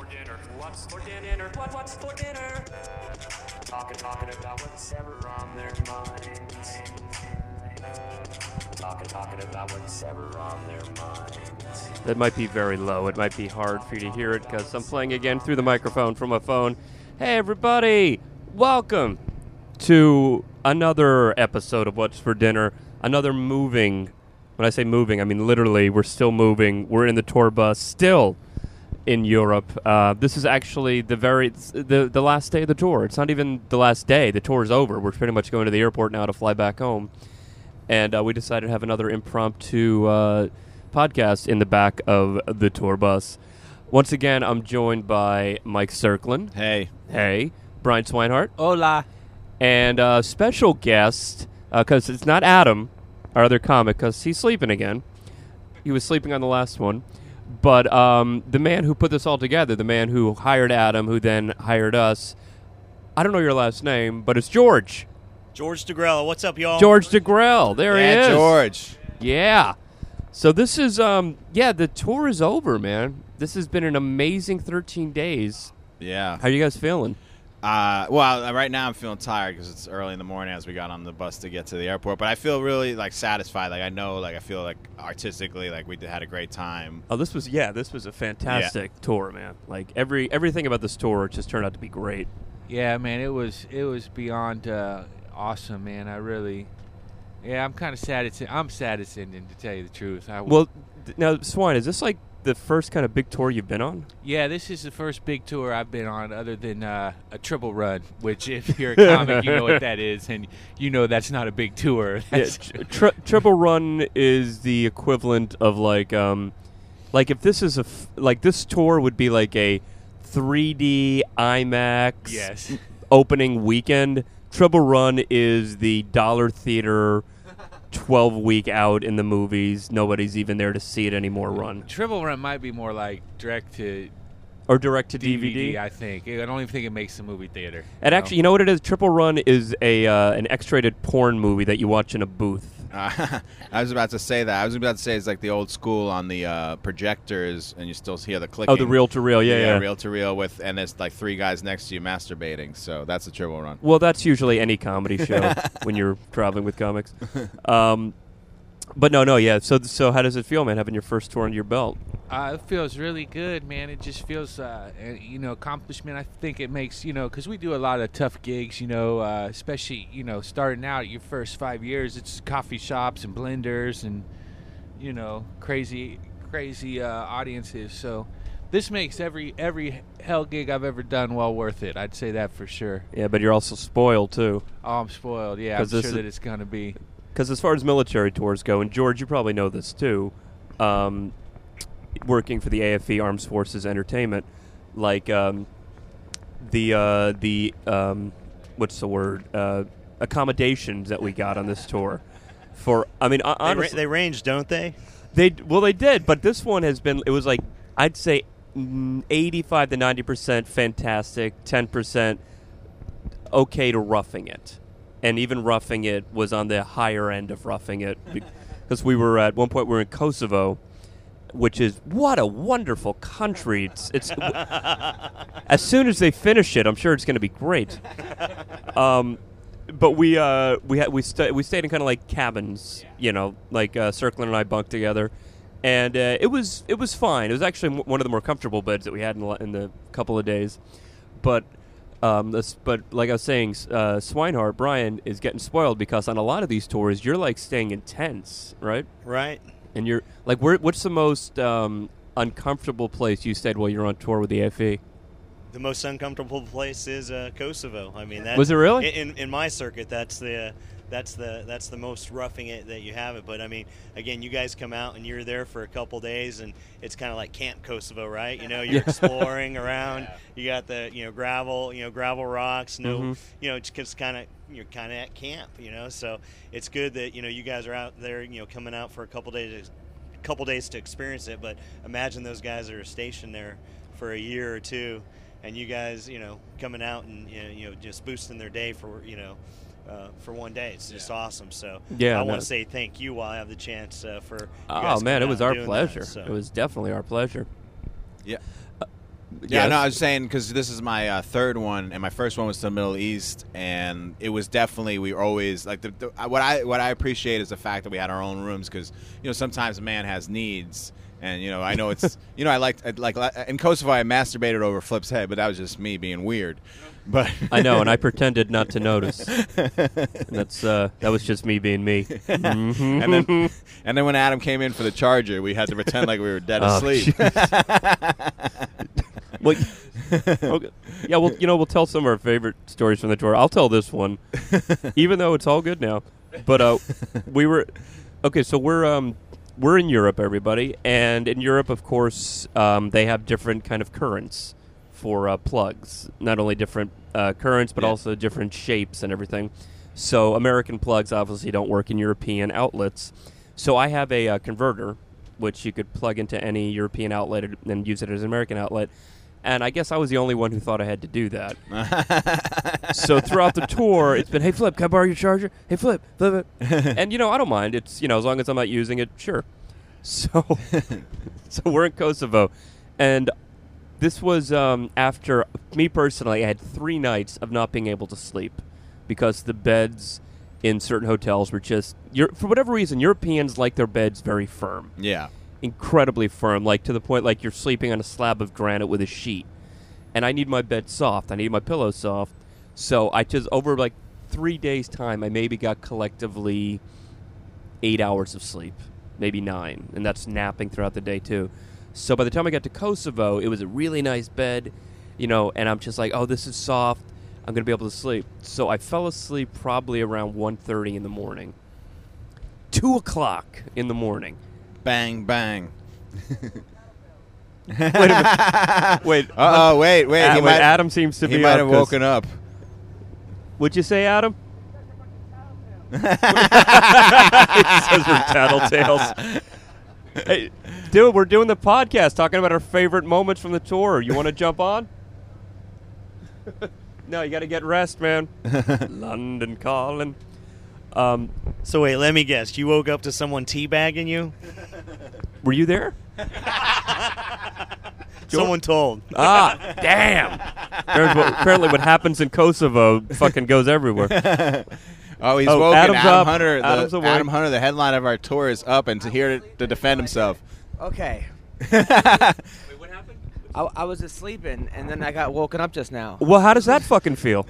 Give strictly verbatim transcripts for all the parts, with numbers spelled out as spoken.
dinner? What's for dinner? What, what's for dinner? Talking, talking about what's ever on their minds. Talking, talking about what's ever on their minds. That might be very low. It might be hard for you to hear it because I'm playing again through the microphone from my phone. Hey, everybody. Welcome to another episode of What's for Dinner. Another moving. When I say moving, I mean literally we're still moving. We're in the tour bus still in Europe. Uh, this is actually the very the the last day of the tour. It's not even the last day. The tour is over. We're pretty much going to the airport now to fly back home. And uh, we decided to have another impromptu uh, podcast in the back of the tour bus. Once again, I'm joined by Mike Cirklin. Hey. Hey. Brian Swinehart. Hola. And a uh, special guest, because uh, it's not Adam, our other comic, because he's sleeping again. He was sleeping on the last one. But um, the man who put this all together, the man who hired Adam, who then hired us, I don't know your last name, but it's George. George DeGrella. What's up, y'all? George DeGrell. There yeah, he is. George. Yeah. So this is, um, yeah, the tour is over, man. This has been an amazing thirteen days. Yeah. How are you guys feeling? Uh, well, right now I'm feeling tired because it's early in the morning as we got on the bus to get to the airport. But I feel really like satisfied. Like I know, like I feel like artistically, like we had a great time. Oh, this was yeah, this was a fantastic yeah. tour, man. Like every everything about this tour just turned out to be great. Yeah, man, it was it was beyond uh, awesome, man. I really, yeah, I'm kind of sad. It's I'm sad it's ending, to tell you the truth. I, well, th- now Swine, is this like the first kind of big tour you've been on? Yeah, this is the first big tour I've been on other than uh, a triple run, which if you're a comic, you know what that is, and you know that's not a big tour. Yeah, tri- triple run is the equivalent of like, um, like if this is a, f- like this tour would be like a three D IMAX yes. opening weekend. Triple run is the dollar theater twelve week out in the movies, nobody's even there to see it anymore run. Triple run might be more like direct to or direct to D V D. D V D, I think. I don't even think it makes the movie theater. And you actually, know? you know what it is? Triple run is a uh, an X-rated porn movie that you watch in a booth. Uh, I was about to say that. I was about to say it's like the old school on the uh, projectors, and you still hear the clicking. Oh, the reel to reel, yeah, yeah, yeah. Reel to reel with, and there's like three guys next to you masturbating. So that's a triple run. Well, that's usually any comedy show when you're traveling with comics. Um, but no, no, yeah. So, so how does it feel, man, having your first tour under your belt? Uh, it feels really good, man. It just feels, uh, you know, accomplishment. I think it makes, you know, because we do a lot of tough gigs, you know, uh, especially, you know, starting out your first five years, it's coffee shops and blenders and, you know, crazy, crazy uh, audiences. So this makes every every hell gig I've ever done well worth it. I'd say that for sure. Yeah, but you're also spoiled, too. Oh, I'm spoiled. Yeah, I'm sure that it's going to be. Because as far as military tours go, and George, you probably know this, too, um, working for the A F E Armed Forces Entertainment, like um, the uh, the um, what's the word uh, accommodations that we got on this tour. For I mean, honestly, they, ra- they range, don't they? They well, they did, but this one has been. It was like I'd say eighty-five to ninety percent fantastic, ten percent okay to roughing it, and even roughing it was on the higher end of roughing it because we were at one point we were in Kosovo. Which is what a wonderful country! It's, it's as soon as they finish it, I'm sure it's going to be great. Um, but we uh, we had we sta- we stayed in kind of like cabins, you know, like uh, Cirklin and I bunked together, and uh, it was it was fine. It was actually m- one of the more comfortable beds that we had in the, in the couple of days. But um, this, but like I was saying, uh, Swinehart Brian is getting spoiled because on a lot of these tours, you're like staying in tents, right? Right. And you're like, where, what's the most um, uncomfortable place you stayed while you're on tour with the A F E? The most uncomfortable place is uh, Kosovo. I mean, that was it really? In in my circuit, that's the that's the that's the most roughing it that you have it. But I mean, again, you guys come out and you're there for a couple days, and it's kind of like Camp Kosovo, right? You know, you're exploring around. You got the you know gravel, you know gravel rocks. No, mm-hmm. you know, it's kind of you're kind of at camp, you know. So it's good that you know you guys are out there, you know, coming out for a couple days, a couple days to experience it. But imagine those guys are stationed there for a year or two, and you guys, you know, coming out and you know, you know just boosting their day for you know. Uh, for one day, it's just yeah. awesome. So yeah, I no. want to say thank you while I have the chance uh, for. You oh guys man, it was our pleasure. pleasure. That, so. It was definitely our pleasure. Yeah. Uh, Yeah, Yes. no, I was saying because this is my uh, third one, and my first one was to the Middle East, and it was definitely we were always like the, the what I what I appreciate is the fact that we had our own rooms because you know sometimes a man has needs, and you know I know it's you know I like like in Kosovo I masturbated over Flip's head, but that was just me being weird. But I know, and I pretended not to notice. And that's uh, that was just me being me. Mhm. and then and then when Adam came in for the charger, we had to pretend like we were dead Oh, asleep. Well, okay. Yeah, well, you know, we'll tell some of our favorite stories from the tour. I'll tell this one, even though it's all good now. But uh, we were okay. So we're um, we're in Europe, everybody, and in Europe, of course, um, they have different kind of currents for uh, plugs. Not only different uh, currents, but Yeah. also different shapes and everything. So American plugs obviously don't work in European outlets. So I have a uh, converter, which you could plug into any European outlet and use it as an American outlet. And I guess I was the only one who thought I had to do that. So throughout the tour, it's been, hey, Flip, can I borrow your charger? Hey, Flip, Flip it. And, you know, I don't mind. It's, you know, as long as I'm not using it, sure. So so we're in Kosovo. And this was um, after, me personally, I had three nights of not being able to sleep because the beds in certain hotels were just, Euro- for whatever reason, Europeans like their beds very firm. Yeah. Incredibly firm, like to the point like you're sleeping on a slab of granite with a sheet. And I need my bed soft. I need my pillow soft. So I just, over like three days' time, I maybe got collectively eight hours of sleep, maybe nine. And that's napping throughout the day, too. So by the time I got to Kosovo, it was a really nice bed, you know, and I'm just like, oh, this is soft. I'm going to be able to sleep. So I fell asleep probably around one thirty in the morning. Two o'clock in the morning. Bang, bang. Wait a minute. Wait. Uh-oh, wait, wait. Ad- he wait, might, Adam seems to he be might up have 'cause- woken up. What'd you say, Adam? It says we're tattletales. Hey, dude, we're doing the podcast talking about our favorite moments from the tour. You want to jump on? No, you got to get rest, man. London calling. Um, So wait, let me guess. You woke up to someone teabagging you? were you there? Someone told. Ah, damn. There's what, apparently what happens in Kosovo fucking goes everywhere. Oh, he's Oh, woken. Adam's Adam up. Hunter, the, Adam's awake. Adam Hunter, the headline of our tour, is up and to here to, to defend himself. Okay. Wait, what happened? I, I was asleep and, and then I got woken up just now. Well, how does that fucking feel?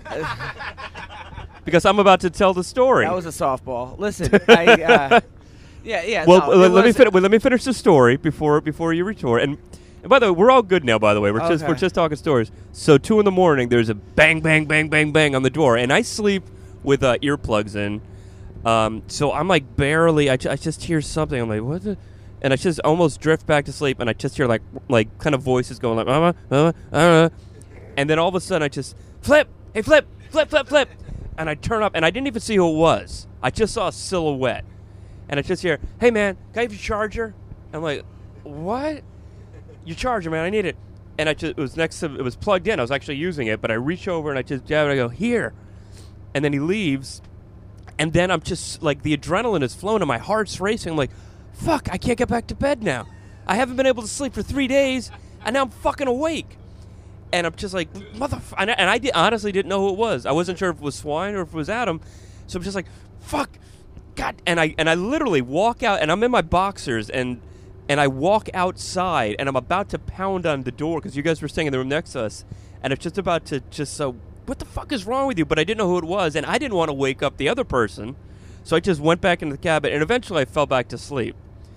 Because I'm about to tell the story. That was a softball. Listen, I, uh, yeah, yeah. well, no, uh, it let me was- fin- well, let me finish the story before before you retour. And, and by the way, we're all good now. By the way, we're just Okay. we're just talking stories. So two in the morning, there's a bang, bang, bang, bang, bang on the door, and I sleep with uh, earplugs in. Um, so I'm like barely. I, ju- I just hear something. I'm like, what the? And I just almost drift back to sleep, and I just hear like like kind of voices going like, mama, mama, uh, and then all of a sudden I just flip, hey flip, flip, flip, flip, and I turn up, and I didn't even see who it was. I just saw a silhouette, and I just hear, hey man, can I have your charger? I'm like, what? Your charger, man, I need it. And I just it was next to it was plugged in. I was actually using it, but I reach over and I just jab it. I go here, and then he leaves. And then I'm just, like, the adrenaline is flowing and my heart's racing. I'm like, fuck, I can't get back to bed now. I haven't been able to sleep for three days, and now I'm fucking awake. And I'm just like, motherfucker. And I, and I did, honestly didn't know who it was. I wasn't sure if it was Swine or if it was Adam. So I'm just like, fuck, God. And I and I literally walk out, and I'm in my boxers, and and I walk outside, and I'm about to pound on the door, because you guys were staying in the room next to us, and it's just about to just so... what the fuck is wrong with you? But I didn't know who it was, and I didn't want to wake up the other person. So I just went back into the cabin, and eventually I fell back to sleep.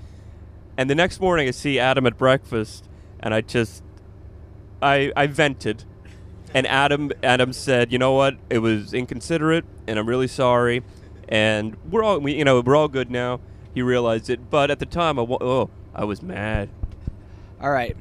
And the next morning I see Adam at breakfast, and I just, I I vented. And Adam Adam said, you know what, it was inconsiderate, and I'm really sorry. And we're all, we, you know, we're all good now. He realized it. But at the time, I, wa- oh, I was mad. All right.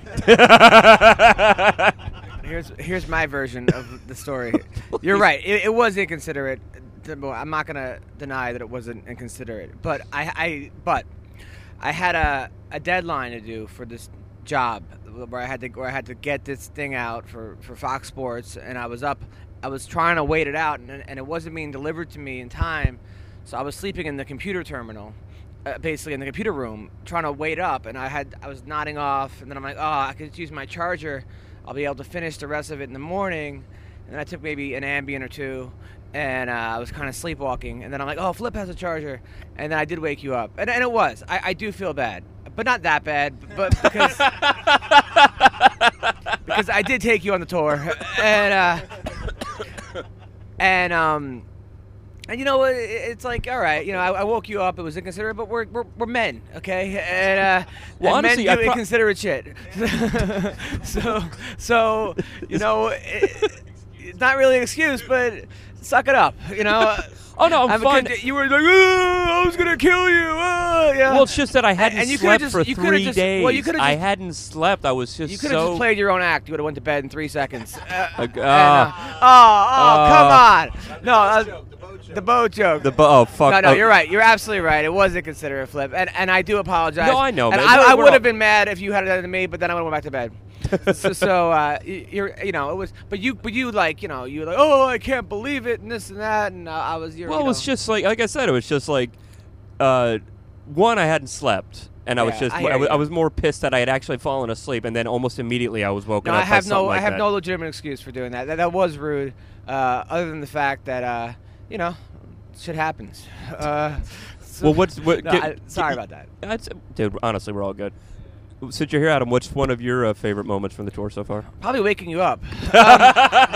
Here's here's my version of the story. You're right. It, it was inconsiderate. I'm not gonna deny that it wasn't inconsiderate. But I, I but I had a, a deadline to do for this job where I had to where I had to get this thing out for, for Fox Sports, and I was up. I was trying to wait it out, and, and it wasn't being delivered to me in time. So I was sleeping in the computer terminal, uh, basically in the computer room, trying to wait up, and I had I was nodding off, and then I'm like, oh, I could just use my charger. I'll be able to finish the rest of it in the morning. And then I took maybe an Ambien or two, and uh, I was kind of sleepwalking. And then I'm like, oh, Flip has a charger. And then I did wake you up. And, and it was. I, I do feel bad. But not that bad. But because, because I did take you on the tour. And, uh, and, um... And you know, it, it's like, all right, you know, I, I woke you up. It was inconsiderate, but we're we're, we're men, okay? And, uh, well, and honestly, men do I pro- inconsiderate shit. so, so you know, it, it's not really an excuse, but suck it up, you know. Oh no, I'm, I'm fine. Con- you were like, oh, I was gonna kill you. Oh, yeah. Well, it's just that I hadn't and you slept just, for you three just, days. Well, you could have I just, hadn't slept. I was just you could have so. just played your own act. You would have went to bed in three seconds. Uh, Uh, and, uh, oh, oh, uh, come on. No, uh, the boat joke. The bo- oh fuck. No, no, oh. you're right. You're absolutely right. It was a considerate Flip, and and I do apologize. No, I know, And man. I, We're- I we're would all- have been mad if you had it to me, but then I would have went back to bed. so, so uh, y- you're, you know, it was, but you, but you like, you know, you were like, oh, I can't believe it, and this and that, and uh, I was, you're, Well, you it was know. just like, like I said, it was just like, uh, one, I hadn't slept, and I was Yeah, just, I I, hear was, you. I was more pissed that I had actually fallen asleep, and then almost immediately I was woken No, up I have by no, something like I have that. no legitimate excuse for doing that. That, that was rude. Uh, other than the fact that, uh, you know, shit happens. Uh, so- Well, what's what? No, get- I, sorry about that. That's, dude, honestly, we're all good. Since you're here, Adam, what's one of your uh, favorite moments from the tour so far? Probably waking you up. Um,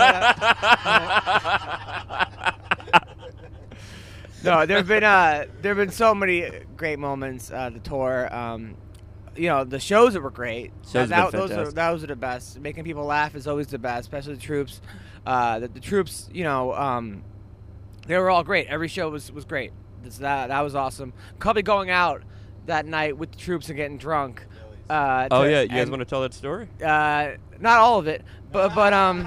no, there've been uh, there've been so many great moments. Uh, the tour, um, you know, the shows that were great. Shows that, have been those are fantastic. those are the best. Making people laugh is always the best, especially the troops. Uh, the, the troops, you know, um, they were all great. Every show was was great. This, that that was awesome. Probably going out that night with the troops and getting drunk. Uh, Oh to- yeah, you guys and- want to tell that story? uh, not all of it, but but um,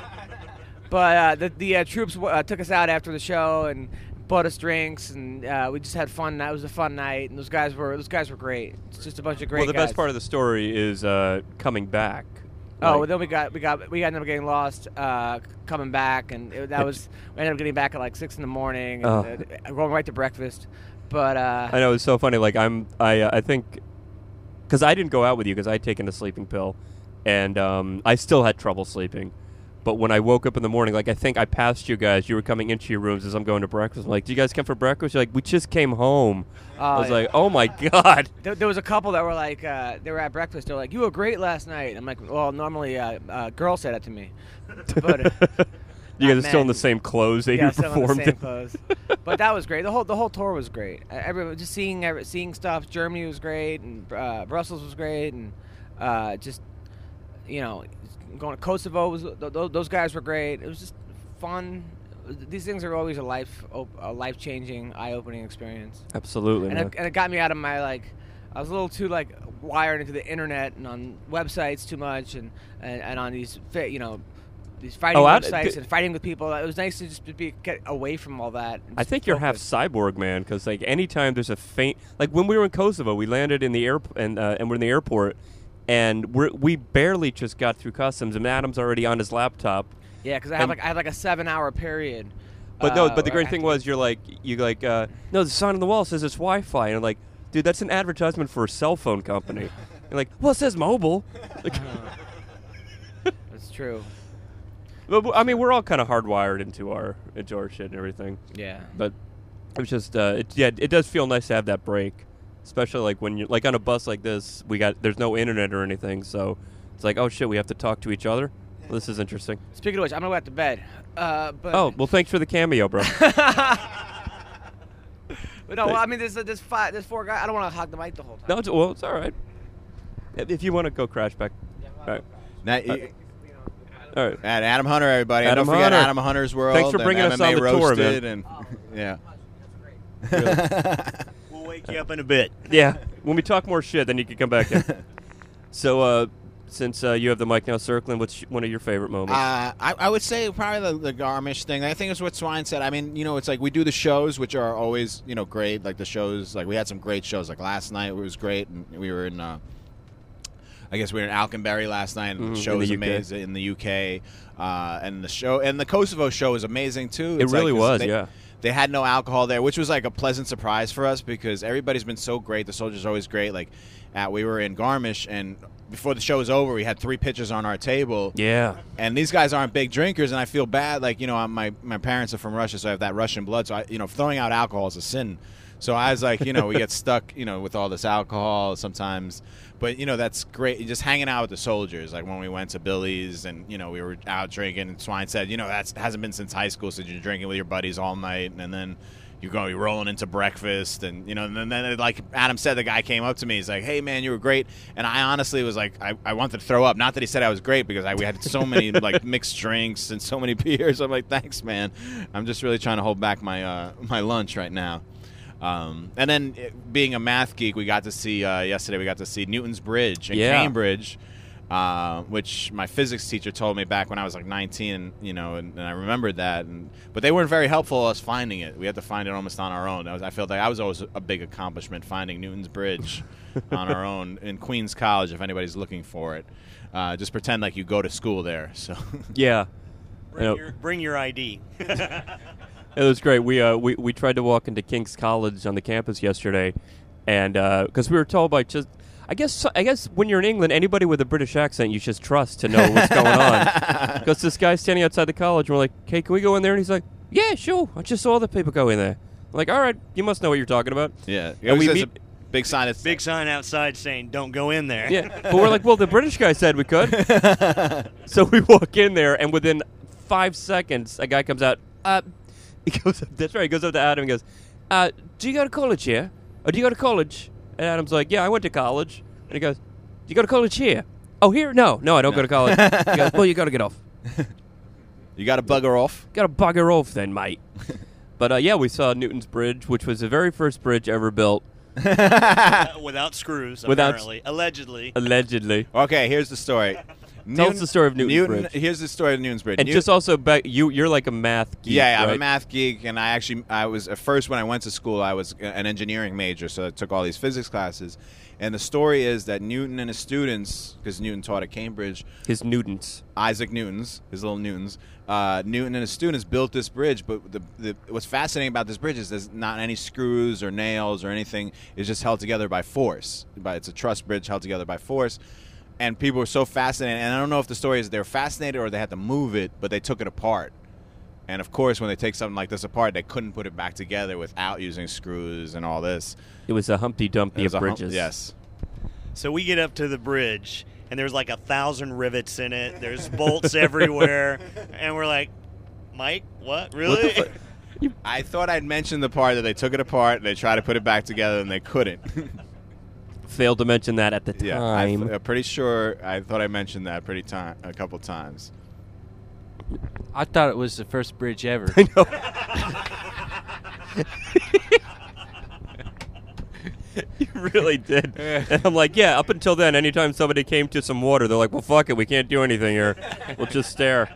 but uh, the the uh, troops uh, took us out after the show and bought us drinks, and uh, we just had fun. That was a fun night, and those guys were those guys were great. It's just a bunch of great Well, the guys. best part of the story is uh, coming back. Oh, Like- well, then we got we got we ended up getting lost uh, coming back, and it, that was we ended up getting back at like six in the morning, and Oh. uh, going right to breakfast. But uh, I know it's so funny. Like I'm, I, uh, I think, because I didn't go out with you because I had taken a sleeping pill, and um, I still had trouble sleeping. But when I woke up in the morning, like I think I passed you guys. You were coming into your rooms as I'm going to breakfast. I'm like, "Do you guys come for breakfast?" You're like, "We just came home." I was yeah. like, "Oh my god!" There, there was a couple that were like, uh, they were at breakfast. They were like, "You were great last night." I'm like, "Well, normally uh, uh, girls say that to me." But You guys are Not still in the men. same clothes that yeah, you still in the performed same in. clothes. But that was great. The whole the whole tour was great. Uh, every, just seeing every, seeing stuff. Germany was great, and uh, Brussels was great, and uh, just you know, going to Kosovo was th- th- those guys were great. It was just fun. These things are always a life op- a life changing, eye opening experience. Absolutely, And man. it, and it got me out of my like. I was a little too like wired into the internet and on websites too much, and and, and on these fi- you know these fighting Oh, I- websites g- and fighting with people. It was nice to just be get away from all that. and I just think you're half focus. cyborg, man. Because like anytime there's a faint, like when we were in Kosovo, we landed in the air and uh, and we're in the airport, and we we barely just got through customs, and Adam's already on his laptop. Yeah, because I have and- like I have like a seven hour period. But no, uh, but the where great I thing have to- was you're like you like uh, no, the sign on the wall says it's Wi-Fi, and I'm like, dude, that's an advertisement for a cell phone company. You're like, well, it says mobile. Like, It's true. but, I mean, we're all kind of hardwired into our into our shit and everything. Yeah. But it was just, uh, it, yeah, it does feel nice to have that break, especially like when you're like on a bus like this. We got there's no internet or anything, so it's like, oh shit, we have to talk to each other. Well, this is interesting. Speaking of which, I'm gonna go back to bed. Uh, but Oh, well, thanks for the cameo, bro. But no, well, I mean, there's there's five, there's four guys. I don't want to hog the mic the whole time. No, it's, well, it's all right. If if you want to go crash back, all right, Now, Uh, you- all right. at Adam Hunter, everybody. And Adam don't forget Hunter. Adam Hunter's World. Thanks for and bringing us M M A on the tour, Roasted man. And, yeah. We'll wake you up in a bit. Yeah, when we talk more shit, then you can come back in. So, uh, since uh, you have the mic now circling, what's one of your favorite moments? Uh, I, I would say probably the, the Garmisch thing. I think it's what Swine said. I mean, you know, it's like we do the shows, which are always, you know, great. Like the shows, like we had some great shows. Like last night, it was great, and we were in. Uh, I guess we were in Alconbury last night, and Mhm, the show in was the U K. amazing in the U K. Uh, and the show and the Kosovo show was amazing too. It It's really like, was, they, yeah. they had no alcohol there, which was like a pleasant surprise for us because everybody's been so great. The soldiers are always great. Like, at, we were in Garmisch, and before the show was over, we had three pitchers on our table. Yeah. And these guys aren't big drinkers, and I feel bad. Like, you know, I'm, my my parents are from Russia, so I have that Russian blood. So, I, you know, throwing out alcohol is a sin. So I was like, you know, we get stuck, you know, with all this alcohol sometimes. But, you know, that's great. Just hanging out with the soldiers. Like when we went to Billy's and, you know, we were out drinking. And Swine said, you know, that hasn't been since high school. So you're drinking with your buddies all night. And then you're going, you're rolling into breakfast. And, you know, and then, then like Adam said, the guy came up to me. He's like, hey, man, you were great. And I honestly was like, I, I wanted to throw up. Not that he said I was great because I, we had so many, like, mixed drinks and so many beers. I'm like, thanks, man. I'm just really trying to hold back my uh, my lunch right now. Um, and then it, being a math geek, we got to see uh, yesterday. We got to see Newton's Bridge in Yeah. Cambridge, uh, which my physics teacher told me back when I was like nineteen. You know, and, and I remembered that. And, but they weren't very helpful us finding it. We had to find it almost on our own. I, was, I felt like I was always a big accomplishment finding Newton's Bridge on our own in Queens College. If anybody's looking for it, uh, just pretend like you go to school there. So Yeah. Bring, Yep. your, bring your I D. It was great. We uh we, we tried to walk into King's College on the campus yesterday, and because we were told by just I guess I guess when you're in England, anybody with a British accent you just trust to know what's going on. Because this guy's standing outside the college, and we're like, "Hey, can we go in there?" And he's like, "Yeah, sure. I just saw other people go in there." I'm like, all right, you must know what you're talking about. yeah, it And was we just meet- a big sign. It's Big sign outside saying, don't go in there. Yeah, but we're like, well, the British guy said we could. So we walk in there, and within five seconds, a guy comes out. Uh, he goes, that's right. He goes up to Adam and goes, uh, "Do you go to college here? Or do you go to college?" And Adam's like, "Yeah, I went to college." And he goes, "Do you go to college here?" "Oh, here? No, no, I don't go to college." He goes, "Well, you got to get off. You got to bugger off. Got to bugger off, then, mate." But uh, yeah, we saw Newton's Bridge, which was the very first bridge ever built, Without screws, Without- apparently. Allegedly. allegedly. Okay, here's the story. Tell us the story of Newton's Newton, Bridge. Here's the story of Newton's Bridge. And New- just also, back, you you're like a math geek, yeah, yeah, I'm right? a math geek, and I actually I was at first when I went to school I was an engineering major, so I took all these physics classes. And the story is that Newton and his students, because Newton taught at Cambridge, His Newtons. Isaac Newton's, his little Newtons, uh, Newton and his students built this bridge. But the, the what's fascinating about this bridge is there's not any screws or nails or anything. It's just held together by force. By it's a truss bridge held together by force. And people were so fascinated. And I don't know if the story is they were fascinated or they had to move it, but they took it apart. And of course, when they take something like this apart, they couldn't put it back together without using screws and all this. It was a Humpty Dumpty It was of a hump- bridges. yes. So we get up to the bridge, and there's like a thousand rivets in it. There's bolts everywhere. And we're like, Mike, what? Really? What the fu- I thought I'd mentioned the part that they took it apart, they tried to put it back together, and they couldn't. Failed to mention that at the Yeah, I time. th- I'm pretty sure. I thought I mentioned that pretty time a couple times. I thought it was the first bridge ever. I know. You really did. And I'm like, yeah, up until then, anytime somebody came to some water, they're like, well, fuck it, we can't do anything here. We'll just stare.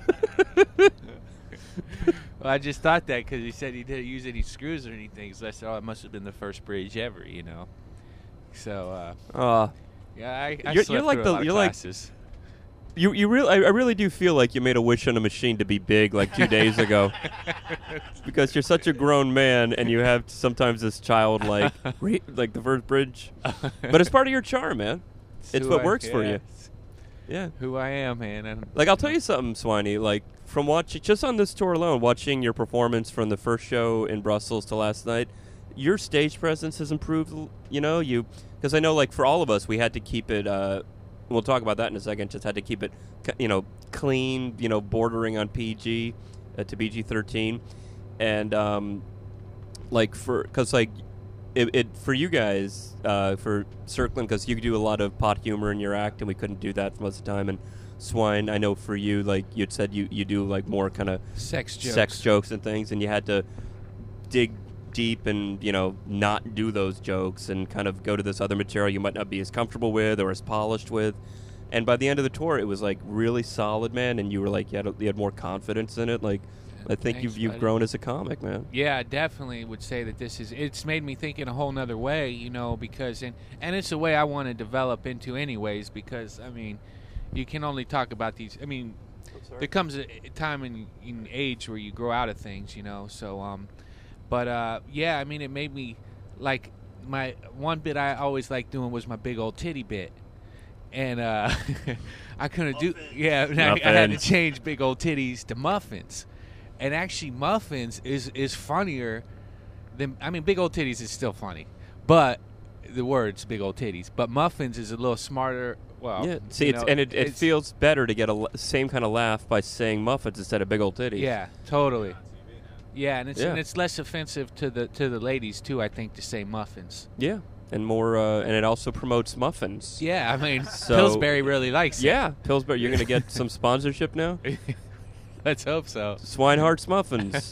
Well, I just thought that because he said he didn't use any screws or anything. So I said, oh, it must have been the first bridge ever, you know. So, uh, Uh, yeah, I, I You're- you're slept like through the- a lot of you're like- classes. you you really, I, I really do feel like you made a wish on a machine to be big like two days ago. Because you're such a grown man and you have sometimes this childlike, re- like the first bridge. But it's part of your charm, man. It's who what I- works for yeah, you. it's Yeah. Who I am, man. And Like, I'll tell you something, Swiney. Like, from watching, just on this tour alone, watching your performance from the first show in Brussels to last night, your stage presence has improved, l- you know, you, because I know, like, for all of us, we had to keep it, uh, we'll talk about that in a second, just had to keep it, c- you know, clean, you know, bordering on P G uh, to P G thirteen. And, um, like, for, because, like, it, it for you guys, uh, for Circling, because you do a lot of pot humor in your act, and we couldn't do that for most of the time, and Swine, I know for you, like, you'd said you, you do, like, more kind of sex jokes. sex jokes and things, and you had to dig deep and, you know, not do those jokes and kind of go to this other material you might not be as comfortable with or as polished with. And by the end of the tour, it was, like, really solid, man, and you were, like, you had, a, you had more confidence in it. Like, I think Thanks, you've, you've buddy. grown as a comic, man. Yeah, I definitely would say that this is. It's made me think in a whole nother way, you know, because and and it's a way I want to develop into, anyways. Because I mean, you can only talk about these. I mean, there comes a a time in, in age where you grow out of things, you know. So, um, but uh, yeah, I mean, it made me like my one bit I always liked doing was my big old titty bit, and uh, I couldn't do yeah. and I, I had to Muffins. change big old titties to muffins, and actually muffins is is funnier than I mean, big old titties is still funny, but the words big old titties, but muffins is a little smarter. Well, Yeah, see, you it's, know, and it, it it's- feels better to get a l- same kind of laugh by saying muffins instead of big old titties. Yeah, totally. Yeah, and it's Yeah. and it's less offensive to the to the ladies too. I think to say muffins. Yeah, and more, uh, and it also promotes muffins. Yeah, I mean So- Pillsbury really likes Yeah, Pillsbury, you're going to get some sponsorship now? it. Let's hope so. Swinehart's Muffins.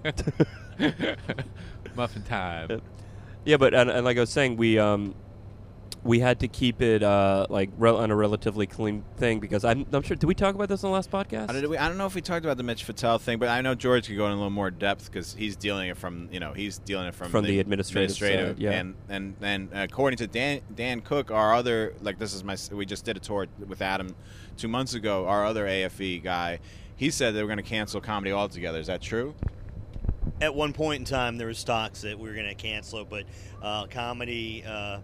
Muffin time. Yeah, but and, and like I was saying, we um we had to keep it uh like rel- on a relatively clean thing because I'm I'm sure. Did we talk about this on the last podcast? I don't, I don't know if we talked about the Mitch Fattel thing, but I know George could go in a little more depth because he's dealing it from you know he's dealing it from From the administrative side, yeah. and and and according to Dan Dan Cook, our other like this is my we just did a tour with Adam two months ago. Our other A F E guy, he said they were going to cancel comedy altogether. Is that true? At one point in time, there was talks that we were going to cancel it, but uh, comedy uh,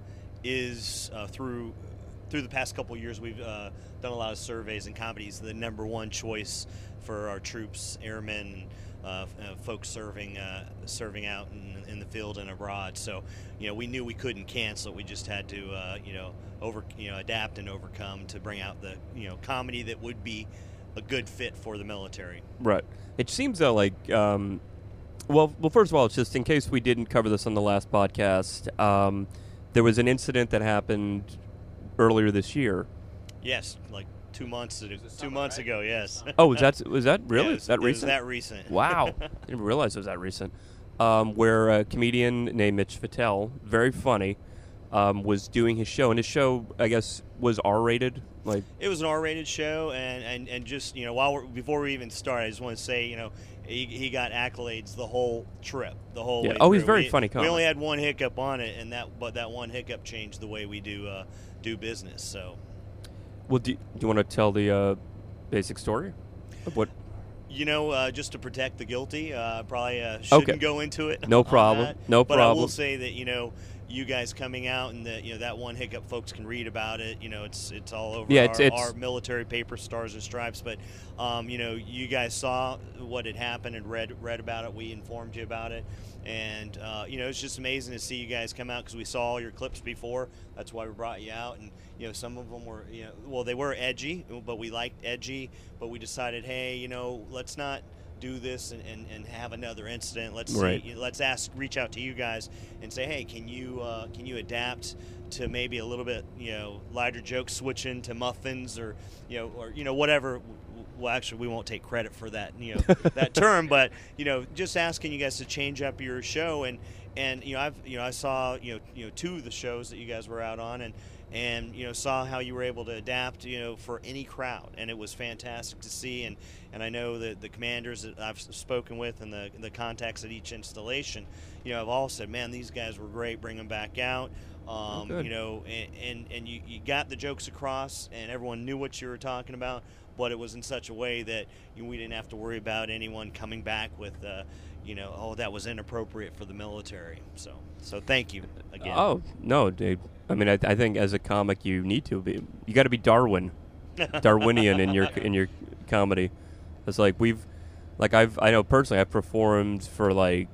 is uh, through through the past couple of years, we've uh, done a lot of surveys, and comedy is the number one choice for our troops, airmen, uh, uh, folks serving uh, serving out in, in the field and abroad. So, you know, we knew we couldn't cancel it. We just had to, uh, you know, over you know adapt and overcome to bring out the you know comedy that would be a good fit for the military. Right. It seems though like um, well, well, first of all, it's just in case we didn't cover this on the last podcast. Um, there was an incident that happened earlier this year. Yes, like two months ago, two months ago. Yes. Oh, was that was that really Yeah, it was, that it was recent? that recent. Wow, I didn't realize it was that recent. Um, where a comedian named Mitch Fattel, very funny, um, was doing his show, and his show, I guess, was R-rated. Like, It was an R-rated show, and, and, and just you know, while we're, before we even started, I just want to say, you know, he, he got accolades the whole trip, the whole Yeah. way. Oh, he's through. very we, funny We comic. only had one hiccup on it, and that but that one hiccup changed the way we do uh, do business. So, well, do, do you want to tell the uh, basic story of what? you know, uh, just to protect the guilty, uh, probably uh, shouldn't Okay. go into it. No on problem. that. No but I will problem. say that you know. You guys coming out and the, you know that one hiccup, folks can read about it. You know, it's it's all over Yeah, our, it's- it's- our military paper, Stars and Stripes. But um, you know, you guys saw what had happened and read read about it. We informed you about it, and uh, you know, it's just amazing to see you guys come out because we saw all your clips before. That's why we brought you out, and you know, some of them were you know, well, they were edgy, but we liked edgy. But we decided, hey, you know, let's not do this and, and, and have another incident. Let's Right. see, let's ask, reach out to you guys and say, hey, can you uh, can you adapt to maybe a little bit you know lighter jokes, switch into muffins or you know or you know whatever. Well, actually, we won't take credit for that you know that term, but you know just asking you guys to change up your show and and you know I've you know I saw you know you know two of the shows that you guys were out on and. And you know, saw how you were able to adapt, you know, for any crowd, and it was fantastic to see. And, and I know that the commanders that I've spoken with and the the contacts at each installation, you know, have all said, "Man, these guys were great. Bring them back out." Um, good. you know, and, and and you you got the jokes across, and everyone knew what you were talking about. But it was in such a way that you know, we didn't have to worry about anyone coming back with, uh, you know, oh, that was inappropriate for the military. So, so thank you again. Oh no, dude. I mean, I, I think as a comic, you need to be. You got to be Darwin, Darwinian in your in your comedy. It's like we've, like I've I know personally I've performed for like,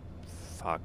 fuck,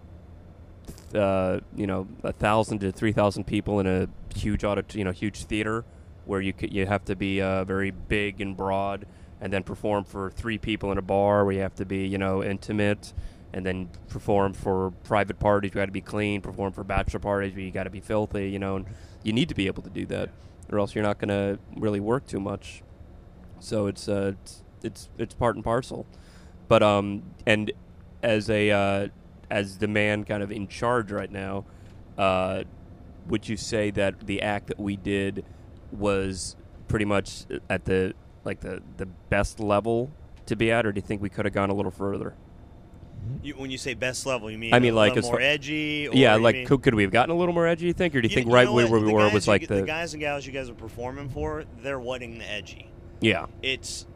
uh, you know, a thousand to three thousand people in a huge audit, you know, huge theater where you c- you have to be uh, very big and broad, and then perform for three people in a bar where you have to be you know intimate. And then perform for private parties, you got to be clean. Perform for bachelor parties, where you got to be filthy. You know, and you need to be able to do that, or else you're not going to really work too much. So it's uh, it's, it's it's part and parcel. But um, and as a uh, as the man kind of in charge right now, uh, would you say that the act that we did was pretty much at the like the the best level to be at, or do you think we could have gone a little further? You, when you say best level, you mean I mean, a like, little as more far- edgy? Or Yeah, you like mean- could, could we have gotten a little more edgy? You think, or do you, You- think you right know where, what? where we The were guys was you like get- the, the guys and gals you guys are performing for? They're wanting the edgy. yeah, It's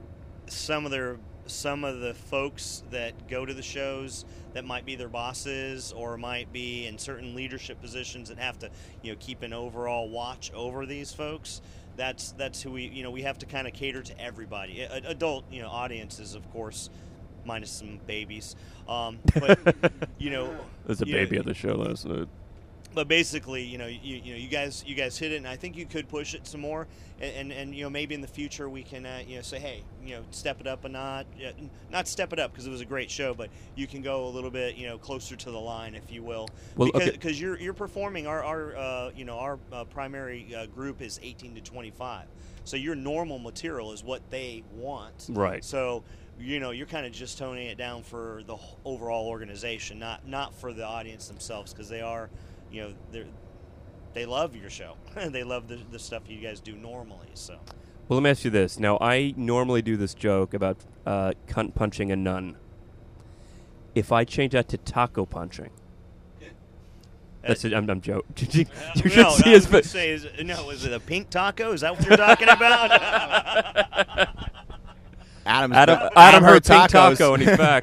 some of their some of the folks that go to the shows that might be their bosses or might be in certain leadership positions that have to, you know, keep an overall watch over these folks. That's that's who we, you know, we have to kind of cater to everybody. A, adult, you know, audiences, of course, minus some babies. Um, but you know, There's a you baby know, at the show last night. But basically, you know, you, you know, you guys, you guys hit it, and I think you could push it some more, and and, and you know, maybe in the future we can, uh, you know, say, hey, you know, step it up a notch, yeah, not step it up because it was a great show, but you can go a little bit, you know, closer to the line, if you will, Well, because okay. cause you're you're performing. Our our uh, you know our uh, primary uh, group is eighteen to twenty-five, so your normal material is what they want, Right. So. You know, you're kind of just toning it down for the wh- overall organization, not not for the audience themselves, because they are, you know, they they love your show. They love the, the stuff you guys do normally. So, Well, let me ask you this. Now, I normally do this joke about uh, cunt punching a nun. If I change that to taco punching, that's it. I'm, I'm joking. you Uh, should no, see I his was gonna face. say, is, no, is it a pink taco? Is that what you're talking about? Adam's Adam, Adam, Adam heard heard pink tacos. taco and he's back.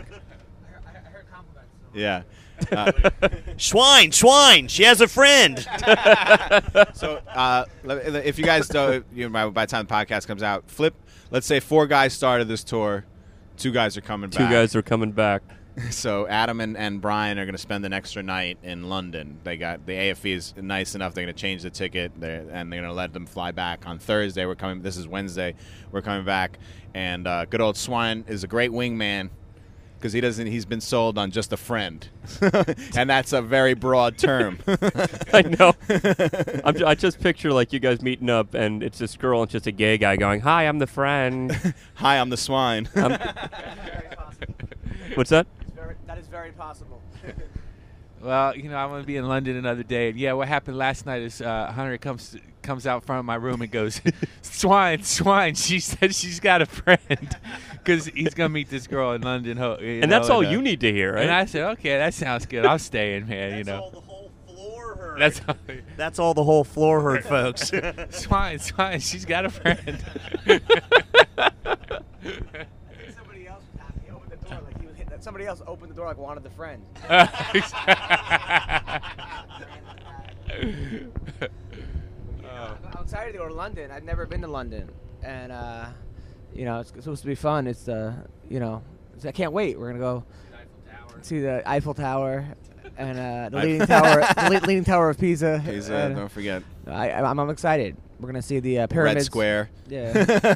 Yeah. Uh, Swine, swine. She has a friend. so uh, if you guys don't, you know, by, by the time the podcast comes out, flip. Let's say four guys started this tour, two guys are coming Two back. guys are coming back. So Adam and, and Brian are going to spend an extra night in London. They got the A F E is nice enough. They're going to change the ticket, they're, and they're going to let them fly back on Thursday. We're coming. This is Wednesday. We're coming back, and uh, good old Swine is a great wingman because he doesn't. He's been sold on just a friend, and that's a very broad term. I know. I'm, ju- I just picture like you guys meeting up, and it's this girl and it's just a gay guy going, "Hi, I'm the friend." Hi, I'm the Swine. I'm- What's that? Very, that is very possible. Well, you know, I'm gonna be in London another day, and yeah, what happened last night is uh, Hunter comes comes out front of my room and goes, "Swine, swine." She said she's got a friend because he's gonna meet this girl in London. ho- you And that's know, all and, uh, you need to hear, right? And I said, "Okay, that sounds good. I'll stay in, man." You That's know, all the whole floor heard. that's all, That's all the whole floor heard, folks. swine, swine. She's got a friend. Somebody else he opened the door like he was hit, somebody else opened the door like wanted the friend. I'm excited to go to London. I've never been to London, and uh, you know it's supposed to be fun. It's uh, you know, I can't wait. We're gonna go see the Eiffel Tower and uh, the leaning tower, the le- leaning tower of Pisa. Please, uh, And, don't forget I, I'm, I'm excited. We're gonna see the uh, Red pyramids. Square. Yeah.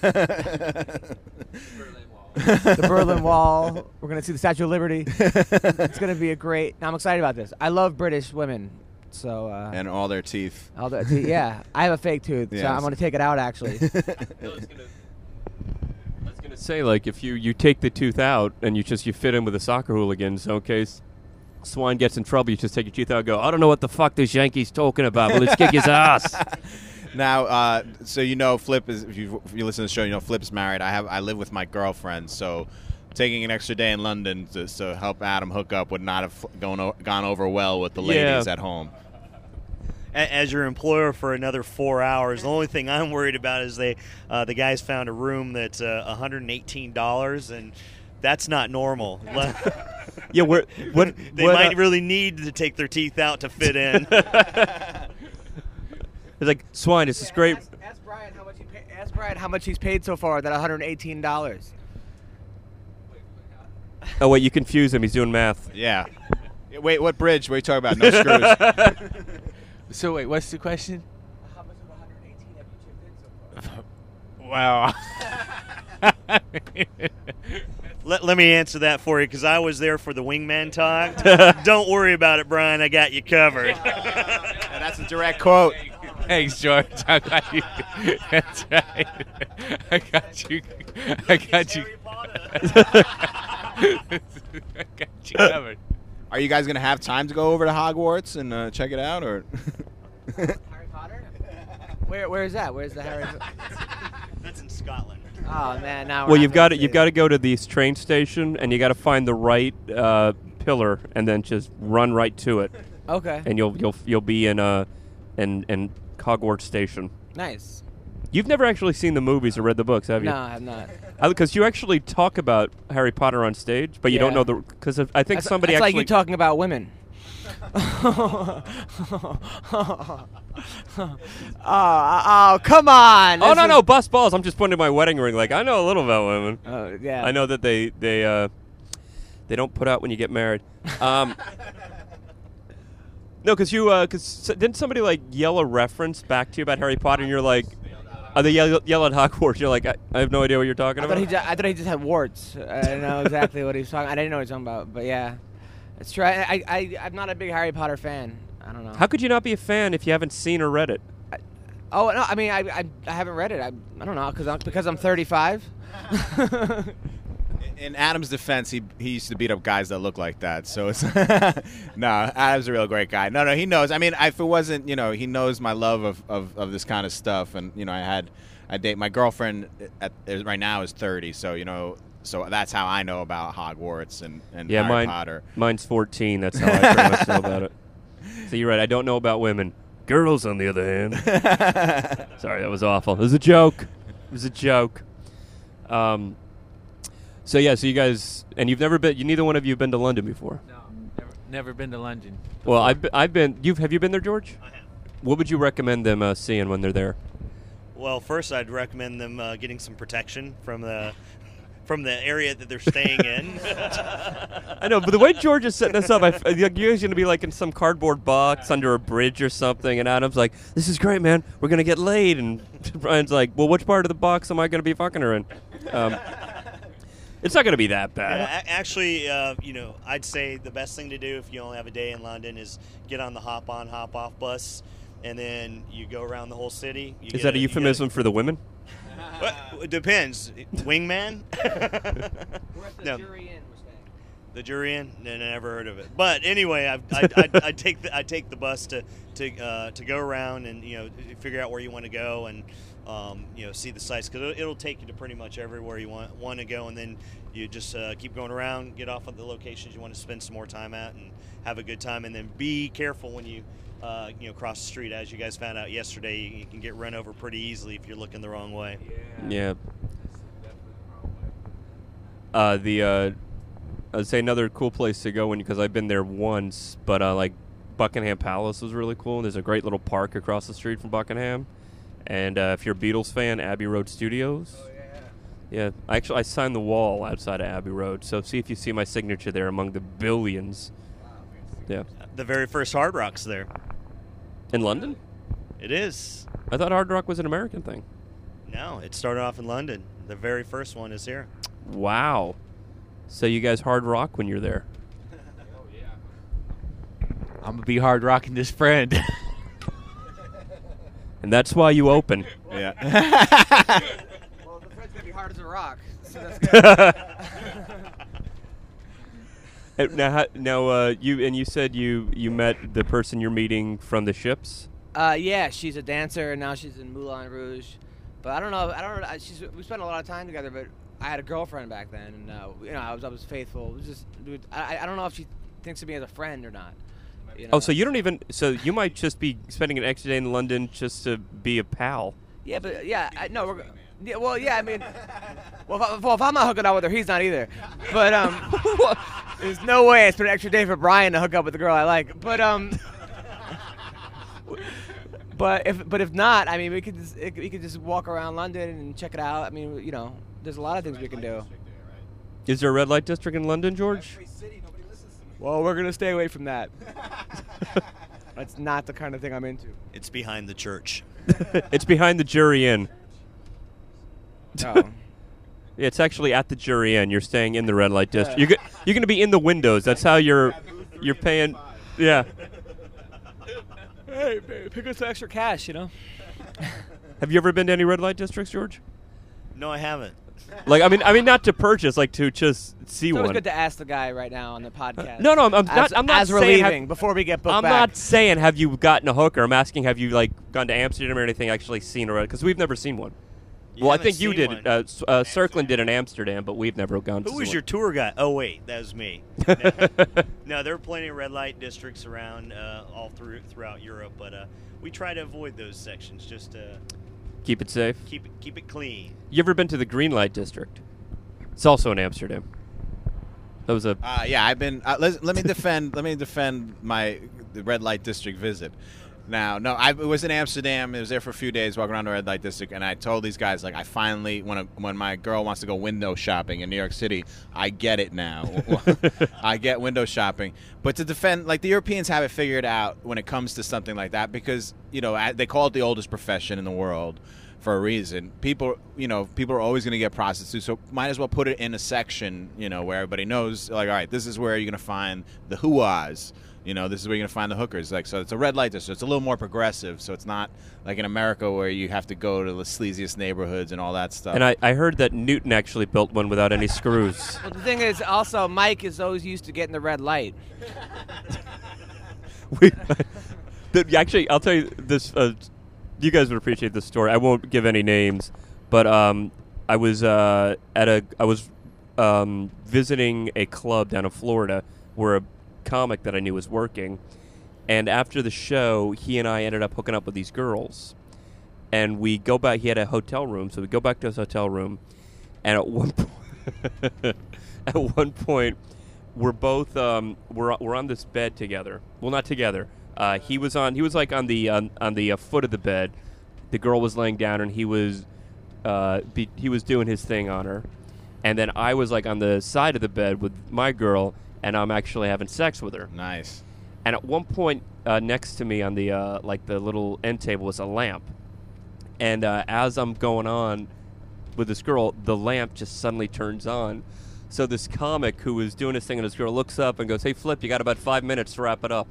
The Berlin Wall. We're gonna see the Statue of Liberty. It's gonna be a great. I'm excited about this. I love British women, so uh, And all their teeth. I'll do, yeah. I have a fake tooth, so Yes. I'm gonna take it out. Actually, I was gonna say, like, if you, you take the tooth out and you just you fit in with the soccer hooligans, so in case Swine gets in trouble, you just take your teeth out and go, "I don't know what the fuck this Yankee's talking about, but let's kick his ass." Now, uh, so you know, Flip is. If you, if you listen to the show, you know Flip's married. I have. I live with my girlfriend, so taking an extra day in London to, to help Adam hook up would not have gone o- gone over well with the ladies Yeah. at home. A- As your employer for another four hours, the only thing I'm worried about is they, uh, the guys found a room that's uh, one hundred eighteen dollars, and that's not normal. Yeah, we're, what They what, might uh, really need to take their teeth out to fit in. It's like, "Swine, this is great." Ask, ask Brian how much he pay, ask Brian how much he's paid so far. That one hundred eighteen dollars. Oh wait, you confuse him. He's doing math. Yeah. Wait, what bridge? What are you talking about? No screws. So wait, what's the question? How much of one hundred eighteen have you chipped in so far? Wow. let, let me answer that for you because I was there for the wingman talk. Don't worry about it, Brian. I got you covered. And that's a direct quote. Thanks, George. I got you. That's right. I got you. I got you. I got you covered. Are you guys gonna have time to go over to Hogwarts and uh, check it out, or? Harry Potter? Where where is that? Where's the Harry? That's in Scotland. Oh man, now. Well, you've got to you've got to go to the train station, and you got to find the right uh, pillar, and then just run right to it, Okay. and you'll you'll you'll be in uh in in Hogwarts Station. Nice. You've never actually seen the movies or read the books, have you? No, I'm not. Because you actually talk about Harry Potter on stage, but you don't Yeah. know the. Because I think That's, somebody that's actually. like you talking about women. oh, oh, come on! oh This no is- no bust balls! I'm just pointing to my wedding ring. Like I know a little about women. Oh, yeah. I know that they they uh, they don't put out when you get married. Um, no, because you because didn't somebody like yell a reference back to you about Harry Potter, and you're like, oh, they yell, yell at Hogwarts. You're like, I, I have no idea what you're talking I about. thought, he just, I thought he just had warts. I didn't know exactly what he was talking. I didn't know what he was talking about, but yeah, it's true. I, I, I I'm not a big Harry Potter fan. I don't know. How could you not be a fan if you haven't seen or read it? Oh no, I mean I I, I haven't read it. I, I don't know because I'm because I'm thirty-five. In Adam's defense, he he used to beat up guys that look like that. So it's no, Adam's a real great guy. No, no, he knows. I mean, if it wasn't, you know, he knows my love of, of, of this kind of stuff. And you know, I had I date my girlfriend at, right now is thirty. So you know, so that's how I know about Hogwarts and, and Yeah, Harry mine, Potter. mine's fourteen. That's how I pretty much know about it. So you're right. I don't know about women. Girls, on the other hand. Sorry, that was awful. It was a joke. It was a joke. Um. So yeah, so you guys, and you've never been. You neither one of you have been to London before. No, never, never been to London. Well, I've be- I've been. You've have you been there, George? I have. What would you recommend them uh, seeing when they're there? Well, first I'd recommend them uh, getting some protection from the from the area that they're staying in. I know, but the way George is setting this up, I f- like you guys are going to be like in some cardboard box under a bridge or something, and Adam's like, "This is great, man. We're going to get laid," and Brian's like, "Well, which part of the box am I going to be fucking her in?" Um, it's not going to be that bad. Yeah, a- actually, uh, you know, I'd say the best thing to do if you only have a day in London is get on the hop-on, hop-off bus, and then you go around the whole city. You Is get that a you get euphemism for the women? Well, it depends. Wingman? No. The jury in? No, I never heard of it. But anyway, I I I take the I take the bus to to uh, to go around and you know figure out where you want to go and um, you know see the sights because it'll, it'll take you to pretty much everywhere you want want to go and then you just uh, keep going around, get off at the locations you want to spend some more time at and have a good time and then be careful when you uh, you know cross the street. As you guys found out yesterday, you, you can get run over pretty easily if you're looking the wrong way. Yeah. Uh, the uh, I'd say another cool place to go when because I've been there once, but uh, like Buckingham Palace was really cool. There's a great little park across the street from Buckingham, and uh, if you're a Beatles fan, Abbey Road Studios. Oh, yeah. Yeah, actually, I signed the wall outside of Abbey Road, so see if you see my signature there among the billions. Yeah. The very first Hard Rock's there. In London? It is. I thought Hard Rock was an American thing. No, it started off in London. The very first one is here. Wow. So you guys hard rock when you're there? I'm gonna be hard rocking this friend. And that's why you open. Yeah. Well, the friend's gonna be hard as a rock, so that's good. Uh, now, how- now, uh, you and you said you you met the person you're meeting from the ships. Uh, yeah, she's a dancer, and now she's in Moulin Rouge. But I don't know. I don't know. I- She's, we spent a lot of time together, but I had a girlfriend back then, and uh, you know, I was I was faithful. It was just, dude, I, I don't know if she thinks of me as a friend or not. You know? Oh, so you don't even. So you might just be spending an extra day in London just to be a pal. Yeah, but yeah, I, no, we're. Yeah, well, yeah, I mean, well if, I, well, if I'm not hooking up with her, he's not either. But um, there's no way I spent an extra day for Brian to hook up with the girl I like. But um, but if but if not, I mean, we could just, it, we could just walk around London and check it out. I mean, you know, there's a lot of things we can do. Is there a red light district in London, George? Well, we're gonna stay away from that. That's not the kind of thing I'm into. It's behind the church. It's behind the Jury Inn. Oh. Yeah, it's actually at the Jury Inn. You're staying in the red light district. You're, go- you're going to be in the windows. That's how you're you're paying. Yeah. Hey, pick up some extra cash, you know. Have you ever been to any red light districts, George? No, I haven't. Like, I mean, I mean, not to purchase, like to just see It's always one. good to ask the guy right now on the podcast. No, no, I'm, I'm as, not. I'm not as we're saying. leaving, Have, before we get booked I'm back. not saying have you gotten a hooker. I'm asking have you like gone to Amsterdam or anything, actually seen a red? Because we've never seen one. You well, I haven't think you seen did. one. Uh, S- uh, Circlin did in Amsterdam, but we've never gone. to Who see was one. your tour guide? Oh wait, that was me. No, no, there are plenty of red light districts around uh, all through throughout Europe, but uh, we try to avoid those sections. Just uh, Keep it safe. Keep it keep it clean. You ever been to the Green Light District? It's also in Amsterdam. That was a. Uh, yeah, I've been. Uh, let, let me defend. let me defend my the red light district visit. Now, no, I was in Amsterdam. I was there for a few days, walking around the red light district, and I told these guys, like, I finally, when a, when my girl wants to go window shopping in New York City, I get it now. I get window shopping. But to defend, like, the Europeans have it figured out when it comes to something like that because, you know, they call it the oldest profession in the world for a reason. People, you know, people are always going to get prostitutes, so might as well put it in a section, you know, where everybody knows, like, all right, this is where you're going to find the hoo-ahs. You know, this is where you're going to find the hookers. Like, so it's a red light district. So it's a little more progressive. So it's not like in America where you have to go to the sleaziest neighborhoods and all that stuff. And I, I heard that Newton actually built one without any screws. Well, the thing is, also, Mike is always used to getting the red light. we, the, actually, I'll tell you this. Uh, you guys would appreciate this story. I won't give any names, but um, I was uh, at a I was um, visiting a club down in Florida where a comic that I knew was working, and after the show he and I ended up hooking up with these girls, and we go back. He had a hotel room, so we go back to his hotel room, and at one point at one point we're both um, we're we're on this bed together. Well, not together. Uh, he was on he was like on the on, on the uh, foot of the bed. The girl was laying down, and he was uh, be, he was doing his thing on her, and then I was like on the side of the bed with my girl, and I'm actually having sex with her. Nice. And at one point, uh, next to me on the uh, like the little end table was a lamp, and uh, as I'm going on with this girl, the lamp just suddenly turns on. So this comic who was doing his thing, and this girl looks up and goes, "Hey, Flip, you got about five minutes to wrap it up."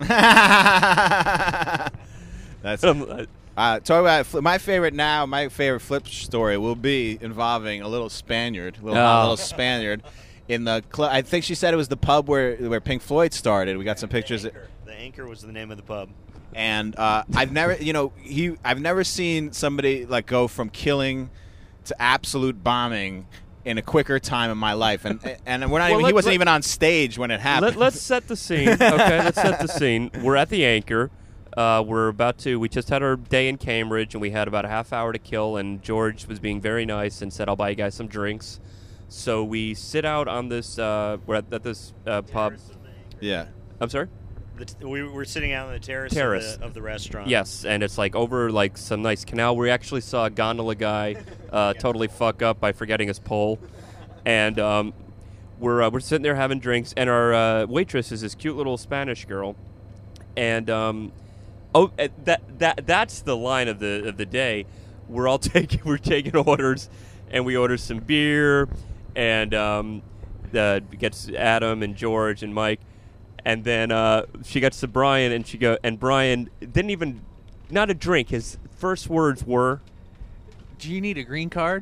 That's uh, talk about Flip. My favorite now. My favorite Flip story will be involving a little Spaniard, little, Oh. a little Spaniard. In the club, I think she said it was the pub where where Pink Floyd started. We got some pictures. The Anchor. The Anchor was the name of the pub. And uh, I've never, you know, he, I've never seen somebody like go from killing to absolute bombing in a quicker time in my life. And and we're not Well, even. let- He wasn't let- even on stage when it happened. Let, let's set the scene. Okay, let's set the scene. We're at the Anchor. Uh, we're about to. We just had our day in Cambridge, and we had about a half hour to kill. And George was being very nice and said, "I'll buy you guys some drinks." So we sit out on this. Uh, we're at, at this uh, pub. Yeah. I'm sorry. The t- we were sitting out on the terrace, Terrace. Of, the, of the restaurant. Yes, and it's like over like some nice canal. We actually saw a gondola guy uh, totally fuck up by forgetting his pole, and um, we're uh, we're sitting there having drinks, and our uh, waitress is this cute little Spanish girl, and um, oh uh, that that that's the line of the of the day. We're all taking we're taking orders, and we order some beer, and um, uh, gets Adam and George and Mike. And then uh, she gets to Brian, and she go, and Brian didn't even, not a drink. His first words were, Do you need a green card?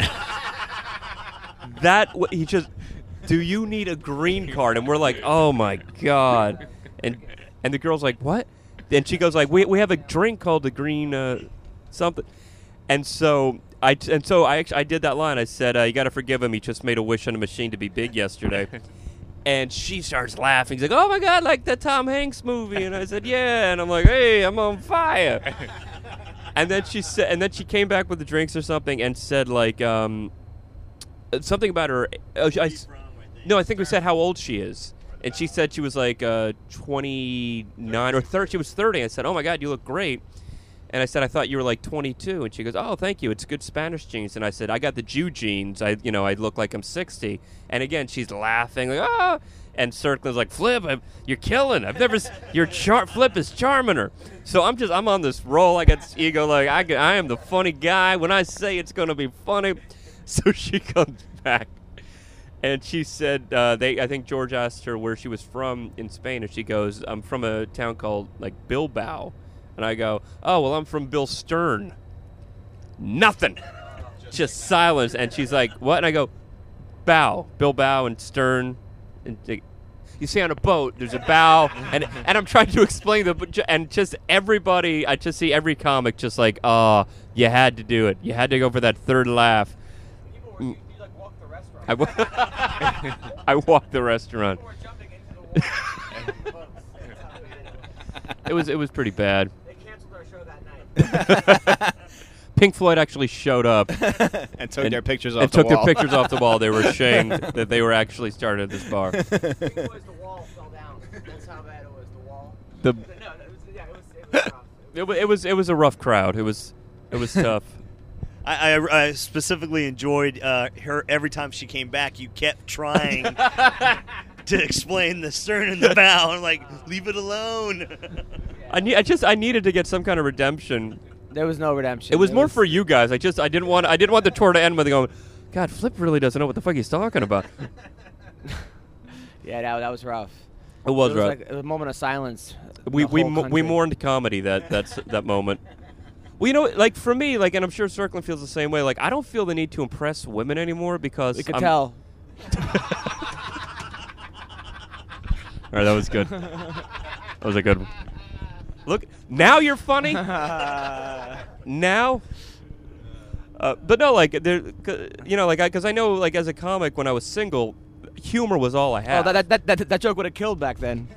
"That w- he just, do you need a green card?" And we're like, "Oh my god!" And and the girl's like, "What?" And she goes like, "We we have a drink called the green uh, something." And so I t- and so I actually I did that line. I said, uh, "You got to forgive him. He just made a wish on a machine to be big yesterday." And she starts laughing. She's like, "Oh my god, like the Tom Hanks movie." And I said, "Yeah." And I'm like, "Hey, I'm on fire." And then she said, and then she came back with the drinks or something and said like um, something about her. Uh, I, no, I think we said how old she is, and she said she was like uh, twenty-nine or thirty. She was thirty. I said, "Oh my god, you look great." And I said, "I thought you were like twenty-two." And she goes, "Oh, thank you. It's good Spanish genes." And I said, "I got the Jew genes. I, you know, I look like I'm sixty." And again, she's laughing like, "Ah!" And Circlin's like, "Flip, I'm, you're killing. I've never. S- your char- Flip is charming her." So I'm just, I'm on this roll. I got this ego, like I, can, I am the funny guy. When I say it's gonna be funny, so she comes back, and she said, uh, "They." I think George asked her where she was from in Spain, and she goes, "I'm from a town called like Bilbao." And I go, "Oh, well, I'm from Bill Stern." Nothing. Just silence. And she's like, "What?" And I go, "Bow. Bill Bow and Stern." And they, you see on a boat, there's a bow. And and I'm trying to explain the, and just everybody, I just see every comic just like, "Oh, you had to do it. You had to go for that third laugh." You, you like walk the restaurant. I, wa- I walked the restaurant. People were jumping into the water. It was, it was pretty bad. They canceled our show that night. Pink Floyd actually showed up and took and, their pictures off and the took wall. their pictures off the wall. They were ashamed that they were actually started at this bar. I think it was the wall fell down. That's how bad it was. The wall. The No, no, it was, yeah, it was, it was rough. it, wa- it was it was a rough crowd. It was it was tough. I, I, I specifically enjoyed uh, her every time she came back. You kept trying to explain the stern and the bow, and like, leave it alone. I need I just I needed to get some kind of redemption. There was no redemption. It was more for you guys. I just I didn't want I didn't want the tour to end with going, God, Flip really doesn't know what the fuck he's talking about. Yeah, that, that was rough. It was it was rough. like a moment of silence. we the we whole mo- we country. mourned comedy that that's that moment. Well, you know, like for me, like, and I'm sure Circling feels the same way. Like, I don't feel the need to impress women anymore because We could I'm, tell. All right, that was good. That was a good one. Look, now you're funny. Now. Uh, but no, like there, c- you know, like because I, I know, like as a comic, when I was single, humor was all I had. Oh, that that that, that joke would have killed back then.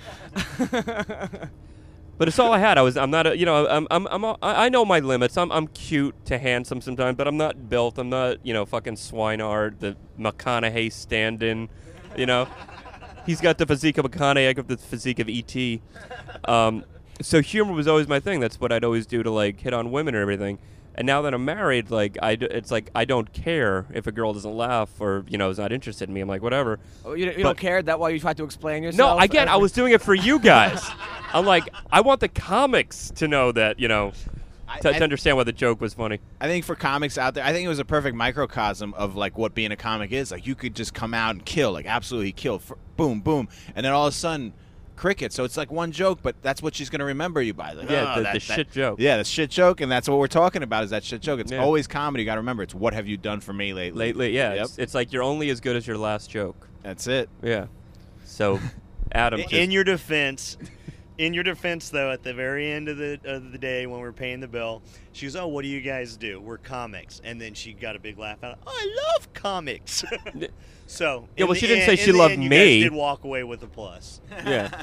But it's all I had. I was. I'm not. A, you know. I'm. I'm. I'm. A, I know my limits. I'm. I'm cute to handsome sometimes, but I'm not built. I'm not. You know, fucking Swinehart, the McConaughey stand-in. You know, he's got the physique of McConaughey. I got the physique of E T. Um, so humor was always my thing. That's what I'd always do to like hit on women and everything. And now that I'm married, like I, d- it's like I don't care if a girl doesn't laugh or you know is not interested in me. I'm like whatever. Oh, you, you But- don't care? That why you tried to explain yourself? No, again, I was doing it for you guys. I'm like, I want the comics to know that, you know, I- to, I- to understand why the joke was funny. I think for comics out there, I think it was a perfect microcosm of like what being a comic is. Like you could just come out and kill, like absolutely kill, f- boom, boom, and then all of a sudden, cricket. So it's like one joke, but that's what she's going to remember you by. Like, Yeah, oh, the- that- the that- shit joke. Yeah, the shit joke, and that's what we're talking about is that shit joke. It's Yeah. always comedy. You got to remember, it's what have you done for me lately? Lately, yeah, Yep. it's, it's like you're only as good as your last joke. That's it. Yeah. So, Adam, In, just, in your defense, in your defense, though, at the very end of the of the day when we're paying the bill, she goes, "Oh, what do you guys do? We're comics." And then she got a big laugh out. Oh, I love comics. So Yeah, in well, the she didn't end- say in she the loved end, you me. guys did walk away with a plus. yeah.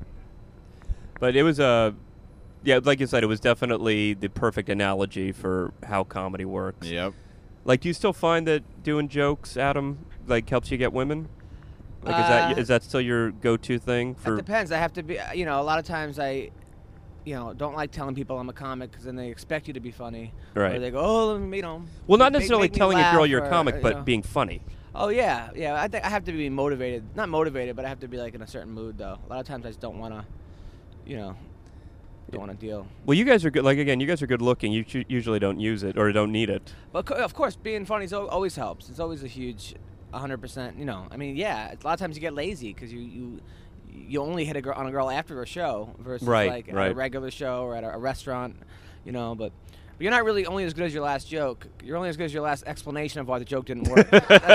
But it was a, yeah, like you said, it was definitely the perfect analogy for how comedy works. Yep. Like, do you still find that doing jokes, Adam, like helps you get women? Like, is that Uh, is that still your go-to thing It for? depends. I have to be. You know, a lot of times I, you know, don't like telling people I'm a comic because then they expect you to be funny. Or Right. they go, oh, you know. Well, not make- necessarily make me telling a girl laugh you're a or, comic, you but know. being funny. Oh yeah, yeah. I think I have to be motivated. Not motivated, but I have to be like in a certain mood though. A lot of times I just don't want to, you know, don't want to deal. Well, you guys are good. Like again, you guys are good looking. You chu- usually don't use it or don't need it. But co- of course, being funny is al- always helps. It's always a huge, one hundred percent. You know, I mean, yeah. A lot of times you get lazy because you you you only hit a girl on a girl after a show versus Right, like at right. a regular show or at a, a restaurant. You know, but. But you're not really only as good as your last joke. You're only as good as your last explanation of why the joke didn't work.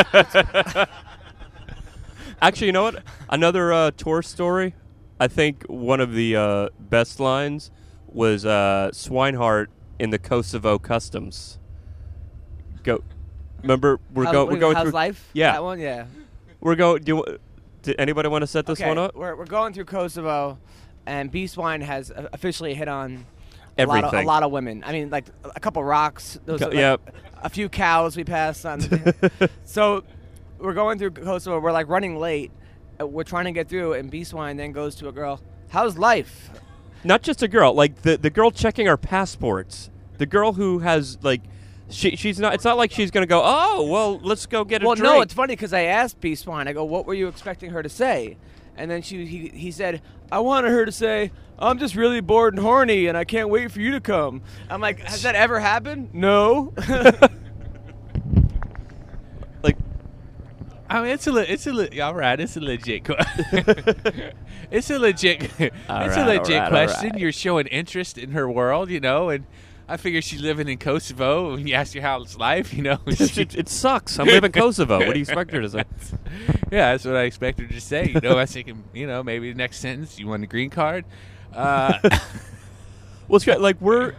Actually, you know what? Another uh, tour story. I think one of the uh, best lines was uh, Swinehart in the Kosovo customs. Go. Remember, we're How- going. what We're going how's through. life? Yeah. That one, yeah. We're going. Do, you, do anybody want to set this okay, one up? We're, we're going through Kosovo, and B Swine has uh, officially hit on a lot, of, a Everything. lot of women. I mean, like a couple rocks. Those Co- are, like, yep. A few cows we passed on. So we're going through Kosovo. We're like running late. uh, We're trying to get through, and B Swine then goes to a girl. How's life? Not just a girl, like the the girl checking our passports. The girl who has like, she she's not. It's not like she's gonna go. Oh well, let's go get a Well, drink. no, it's funny because I asked B Swine. I go, "What were you expecting her to say?" And then she he, he said, "I wanted her to say, I'm just really bored and horny, and I can't wait for you to come." I'm like, "Has that ever happened?" No. like. I mean, it's a le- it's a le- all right. It's a legit. Que- it's a legit. All it's right, a legit all right, all question. right. You're showing interest in her world, you know, and I figure she's living in Kosovo. And you ask her how it's life, you know. she- it, it sucks. I'm living in Kosovo. What do you expect her to say? yeah, that's what I expect her to say. You know, I was thinking, you know, maybe the next sentence, you want a green card. Uh, Well, it's great. Like we're.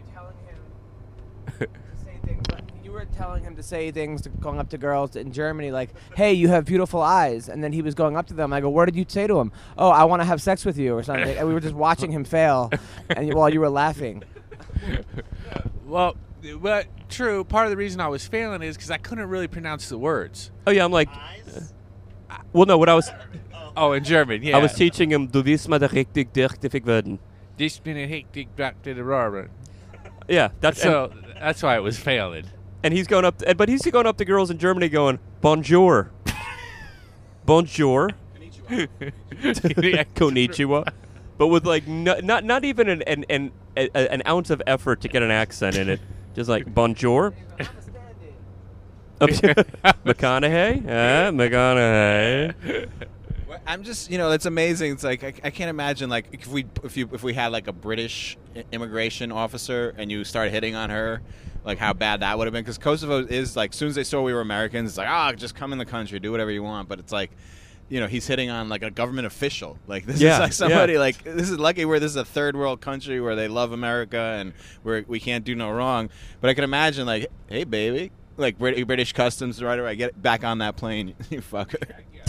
You were telling him to say things, to, going up to girls in Germany, like, "Hey, you have beautiful eyes," and then he was going up to them. I go, "What did you say to him?" "Oh, I want to have sex with you," or something. And we were just watching him fail, and while you were laughing. well, but true. Part of the reason I was failing is because I couldn't really pronounce the words. Oh yeah, I'm like, Eyes? well, no, what I was, Oh, in German, yeah. I was teaching him, du wirst mal richtig dürftig werden. This been a hectic back to the Robert. Yeah, that's So that's why it was failing. and he's going up, to, but he's going up to girls in Germany going, bonjour, bonjour, konnichiwa, but with like no, not not even an an, an a, an ounce of effort to get an accent in it, just like bonjour. McConaughey, uh, McConaughey. I'm just, you know, it's amazing. It's like I, I can't imagine, like, if we if you if we had like a British i- immigration officer and you started hitting on her, like how bad that would have been. Because Kosovo is like, as soon as they saw we were Americans, it's like, ah, just come in the country, do whatever you want. But it's like, you know, he's hitting on like a government official. Like this Yeah, is like somebody yeah. like this is lucky where this is a third world country where they love America and where we can't do no wrong. But I can imagine like, hey baby, like Brit- British customs right away, get back on that plane, you fucker.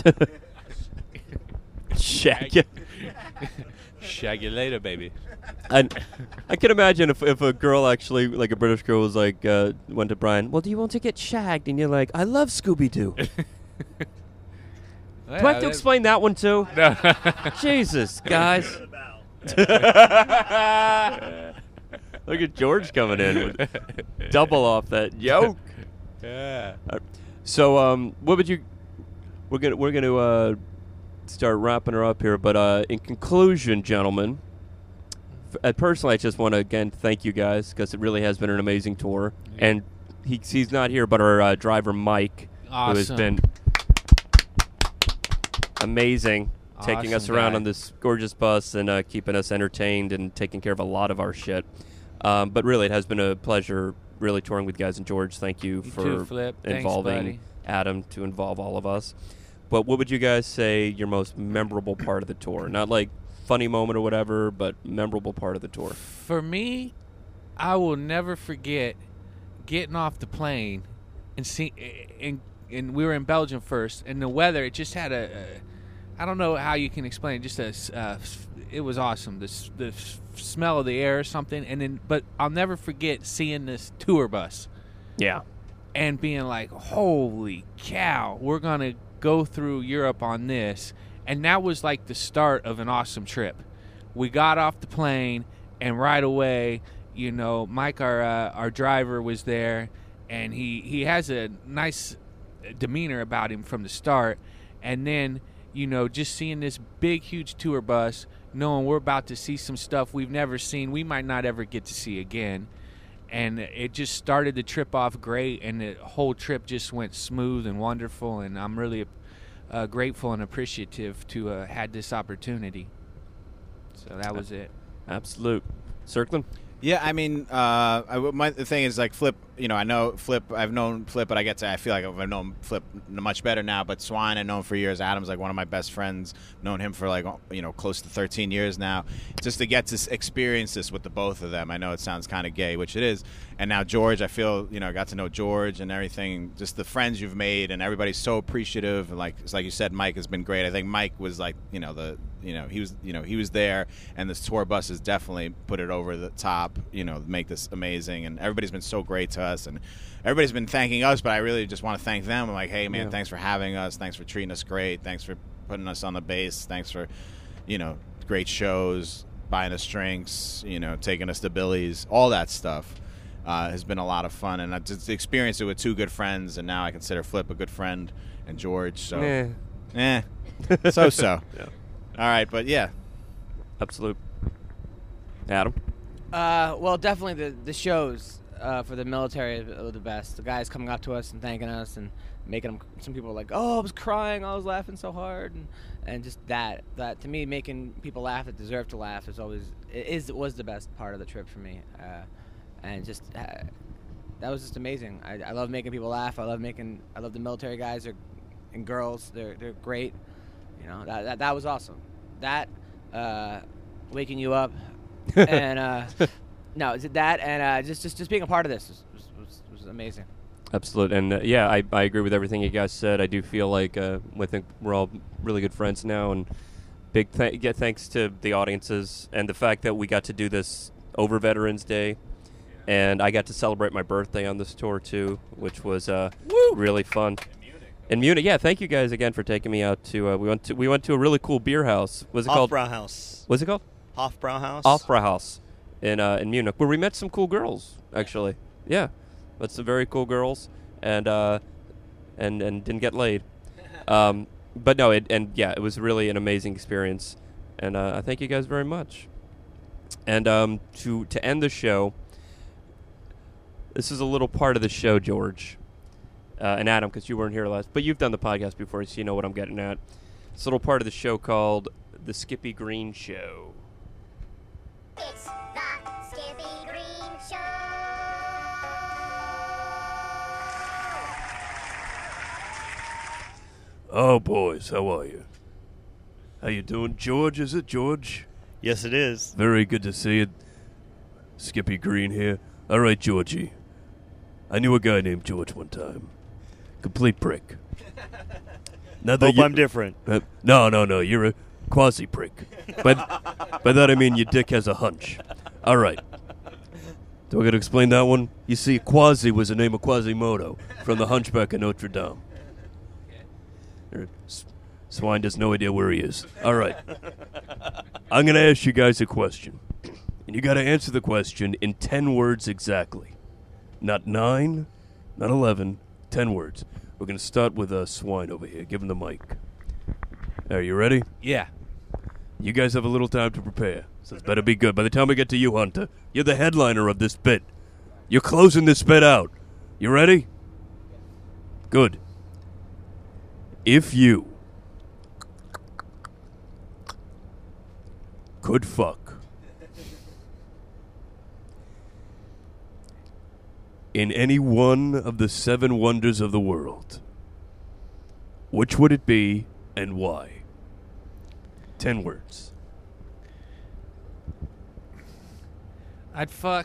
Shag ya. Shag you later, baby. And I can imagine if if a girl actually, like a British girl, was like, uh, went to Brian, well, do you want to get shagged? And you're like, I love Scooby Doo. Do I have to explain that one too? No. Jesus, guys. Look at George coming in with double off that yoke. Yeah. Uh, So, um, what would you? We're gonna we're gonna uh, start wrapping her up here. But uh, in conclusion, gentlemen, f- uh, personally, I just want to again thank you guys because it really has been an amazing tour. Yeah. And he, he's not here, but our uh, driver Mike, who has Awesome. been amazing, taking us Awesome around guy. on this gorgeous bus and uh, keeping us entertained and taking care of a lot of our shit. Um, but really, it has been a pleasure really touring with you guys. And George, thank you, You for too, Flip. Thanks, involving buddy. Adam to involve all of us. But what would you guys say your most memorable part of the tour? Not like funny moment or whatever, but memorable part of the tour. For me, I will never forget getting off the plane and see, and and we were in Belgium first, and the weather, it just had a, a I don't know how you can explain it, just a, s- uh, s- it was awesome. The s- the s- smell of the air or something, and then but I'll never forget seeing this tour bus Yeah. and being like, holy cow, we're going to go through Europe on this. And that was like the start of an awesome trip. We got off the plane, and right away, you know, Mike, our uh, our driver, was there, and he, he has a nice demeanor about him from the start. And then, you know, just seeing this big, huge tour bus, knowing we're about to see some stuff we've never seen, we might not ever get to see again. And it just started the trip off great, and the whole trip just went smooth and wonderful, and I'm really uh, grateful and appreciative to uh, had this opportunity. So that was it. Absolute. Circling? Yeah, I mean, uh, I, my the thing is like Flip. You know, I know Flip. I've known Flip, but I get to. I feel like I've known Flip much better now. But Swine, I've known for years. Adam's like one of my best friends. Known him for like you know close to thirteen years now. Just to get to s- experience this with the both of them. I know it sounds kind of gay, which it is. And now George, I feel you know I got to know George and everything. Just the friends you've made, and everybody's so appreciative. And like it's like you said, Mike has been great. I think Mike was like you know the. You know he was, you know he was there, and this tour bus has definitely put it over the top. You know, make this amazing, and everybody's been so great to us, and everybody's been thanking us. But I really just want to thank them. I'm like, hey man, Yeah. thanks for having us, thanks for treating us great, thanks for putting us on the base, thanks for, you know, great shows, buying us drinks, you know, taking us to Billy's, all that stuff. Uh, has been a lot of fun, and I just experienced it with two good friends, and now I consider Flip a good friend, and George. So, Eh. eh, so so. Yeah. All right, but yeah, Absolute. Adam? Uh, well, definitely the the shows uh, for the military are the best. The guys coming up to us and thanking us and making them. Some people are like, "Oh, I was crying. I was laughing so hard," and, and just that that to me, making people laugh that deserve to laugh is always it is was the best part of the trip for me. Uh, and just uh, that was just amazing. I, I love making people laugh. I love making. I love the military guys are, and girls. They're they're great. You know that that, that was awesome. That uh, waking you up and uh, no, is it that and uh, just just just being a part of this was was, was, was amazing. Absolute. And uh, yeah, I, I agree with everything you guys said. I do feel like uh, I think we're all really good friends now, and big th- yeah, thanks to the audiences and the fact that we got to do this over Veterans Day. and I got to celebrate my birthday on this tour too, which was uh, really fun. In Munich, yeah. Thank you guys again for taking me out to. Uh, we went to we went to a really cool beer house. Was it called? Hofbrauhaus. What's it called? Hofbrauhaus. Hofbrauhaus in uh, in Munich, where we met some cool girls. Actually, yeah, met some very cool girls, and uh, and and didn't get laid. Um, but no, it and yeah, it was really an amazing experience, and uh, I thank you guys very much. And um, to to end the show, this is a little part of the show, George. Uh, and Adam, because you weren't here last, but you've done the podcast before, so you know what I'm getting at. It's a little part of the show called The Skippy Green Show. It's the Skippy Green Show. Oh, boys, how are you? How you doing? George, is it George? Yes, it is. Very good to see you. Skippy Green here. All right, Georgie. I knew a guy named George one time. Complete prick. Now that Hope you- I'm different. Uh, no, no, no. You're a quasi-prick. By, by that I mean your dick has a hunch. All right. Do I got to explain that one? You see, Quasi was the name of Quasimodo from The Hunchback of Notre Dame. Er, S- Swine has no idea where he is. All right. I'm going to ask you guys a question. And you got to answer the question in ten words exactly. Not nine, not eleven, ten words. We're going to start with uh, Swine over here. Give him the mic. Are you ready? Yeah. You guys have a little time to prepare, so it's better be good. By the time we get to you, Hunter, you're the headliner of this bit. You're closing this bit out. You ready? Good. If you could fuck in any one of the seven wonders of the world, which would it be and why? Ten words. I'd fuck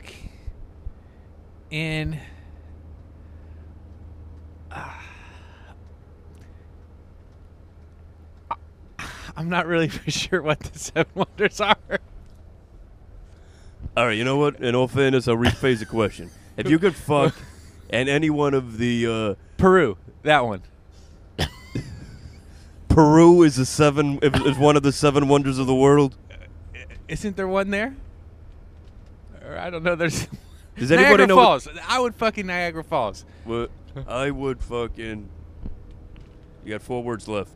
in. Uh, I'm not really sure what the seven wonders are. All right, you know what? In all fairness, I'll rephrase the question. If you could fuck in any one of the... Uh, Peru, that one. Peru is, a seven, is one of the seven wonders of the world? Isn't there one there? Or I don't know. There's Does anybody Niagara know Falls. I would fucking Niagara Falls. What, what I would fucking... You got four words left.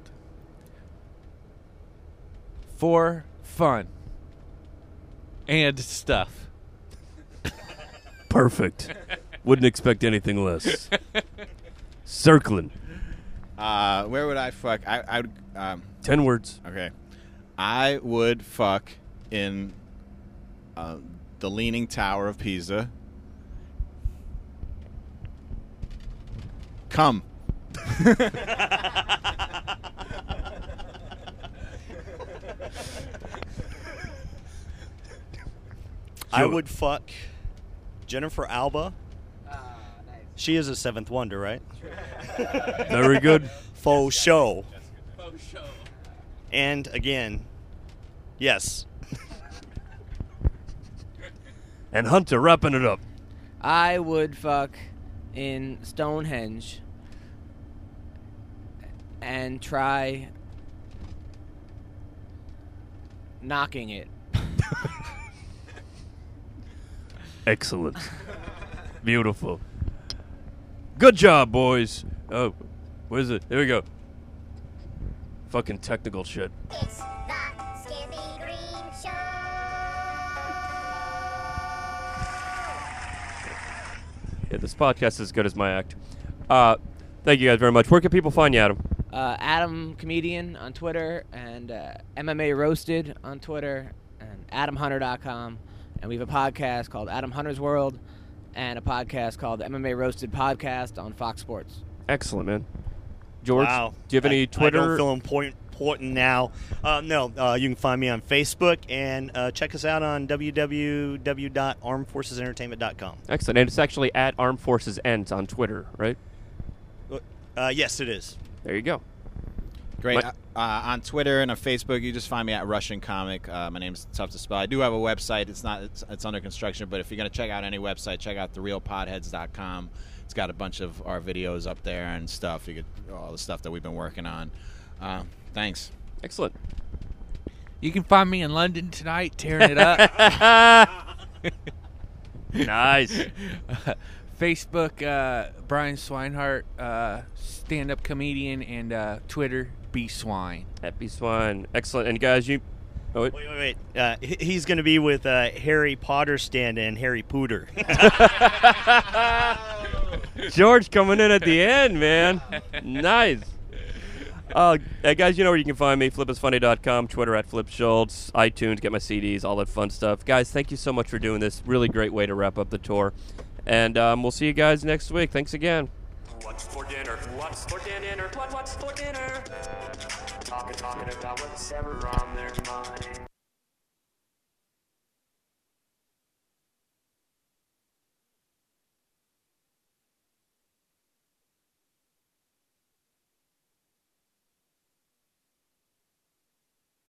For fun and stuff. Perfect. Wouldn't expect anything less. Circling. Uh, where would I fuck? I, I would. Um, Ten words. okay, I would fuck in uh, the Leaning Tower of Pisa. Come. I would fuck Jennifer Alba. She is a seventh wonder, right? Very good. Faux show. Faux show. And again, yes. And Hunter, wrapping it up. I would fuck in Stonehenge and try knocking it. Excellent. Beautiful. Good job, boys. Oh, where's it? There we go. Fucking technical shit. It's the Skippy Green Show. Yeah, this podcast is as good as my act. Uh, thank you guys very much. Where can people find you, Adam? Uh, Adam Comedian on Twitter and uh, M M A Roasted on Twitter and adam hunter dot com. And we have a podcast called Adam Hunter's World and a podcast called the M M A Roasted Podcast on Fox Sports. Excellent, man. George, Wow. do you have any I, Twitter? I don't feel important, important now. Uh, no, uh, you can find me on Facebook and uh, check us out on w w w dot armed forces entertainment dot com. Excellent. And it's actually at Armed Forces Ends on Twitter, right? Uh, yes, it is. There you go. Great. What- Uh, uh, on Twitter and on Facebook, you just find me at Russian Comic. Uh, my name's tough to spell. I do have a website. It's not. It's, it's under construction. But if you're gonna check out any website, check out the real podheads dot com. It's got a bunch of our videos up there and stuff. You get all the stuff that we've been working on. Uh, thanks. Excellent. You can find me in London tonight, tearing it up. Nice. Facebook, uh, Brian Swinehart, uh, stand-up comedian, and uh, Twitter, B Swine. Happy Swine. Excellent. And guys, you. Oh, wait. Wait, wait, wait. Uh, he- he's going to be with uh, Harry Potter stand-in Harry Pooter. George coming in at the end, man. Nice. Uh, hey guys, you know where you can find me, flip is funny dot com, Twitter at Flip Schultz, iTunes, get my C Ds, all that fun stuff. Guys, thank you so much for doing this. Really great way to wrap up the tour. And um, we'll see you guys next week. Thanks again. What's for dinner? What's for dinner? What, what's for dinner? Talking, talking about what's ever on their mind.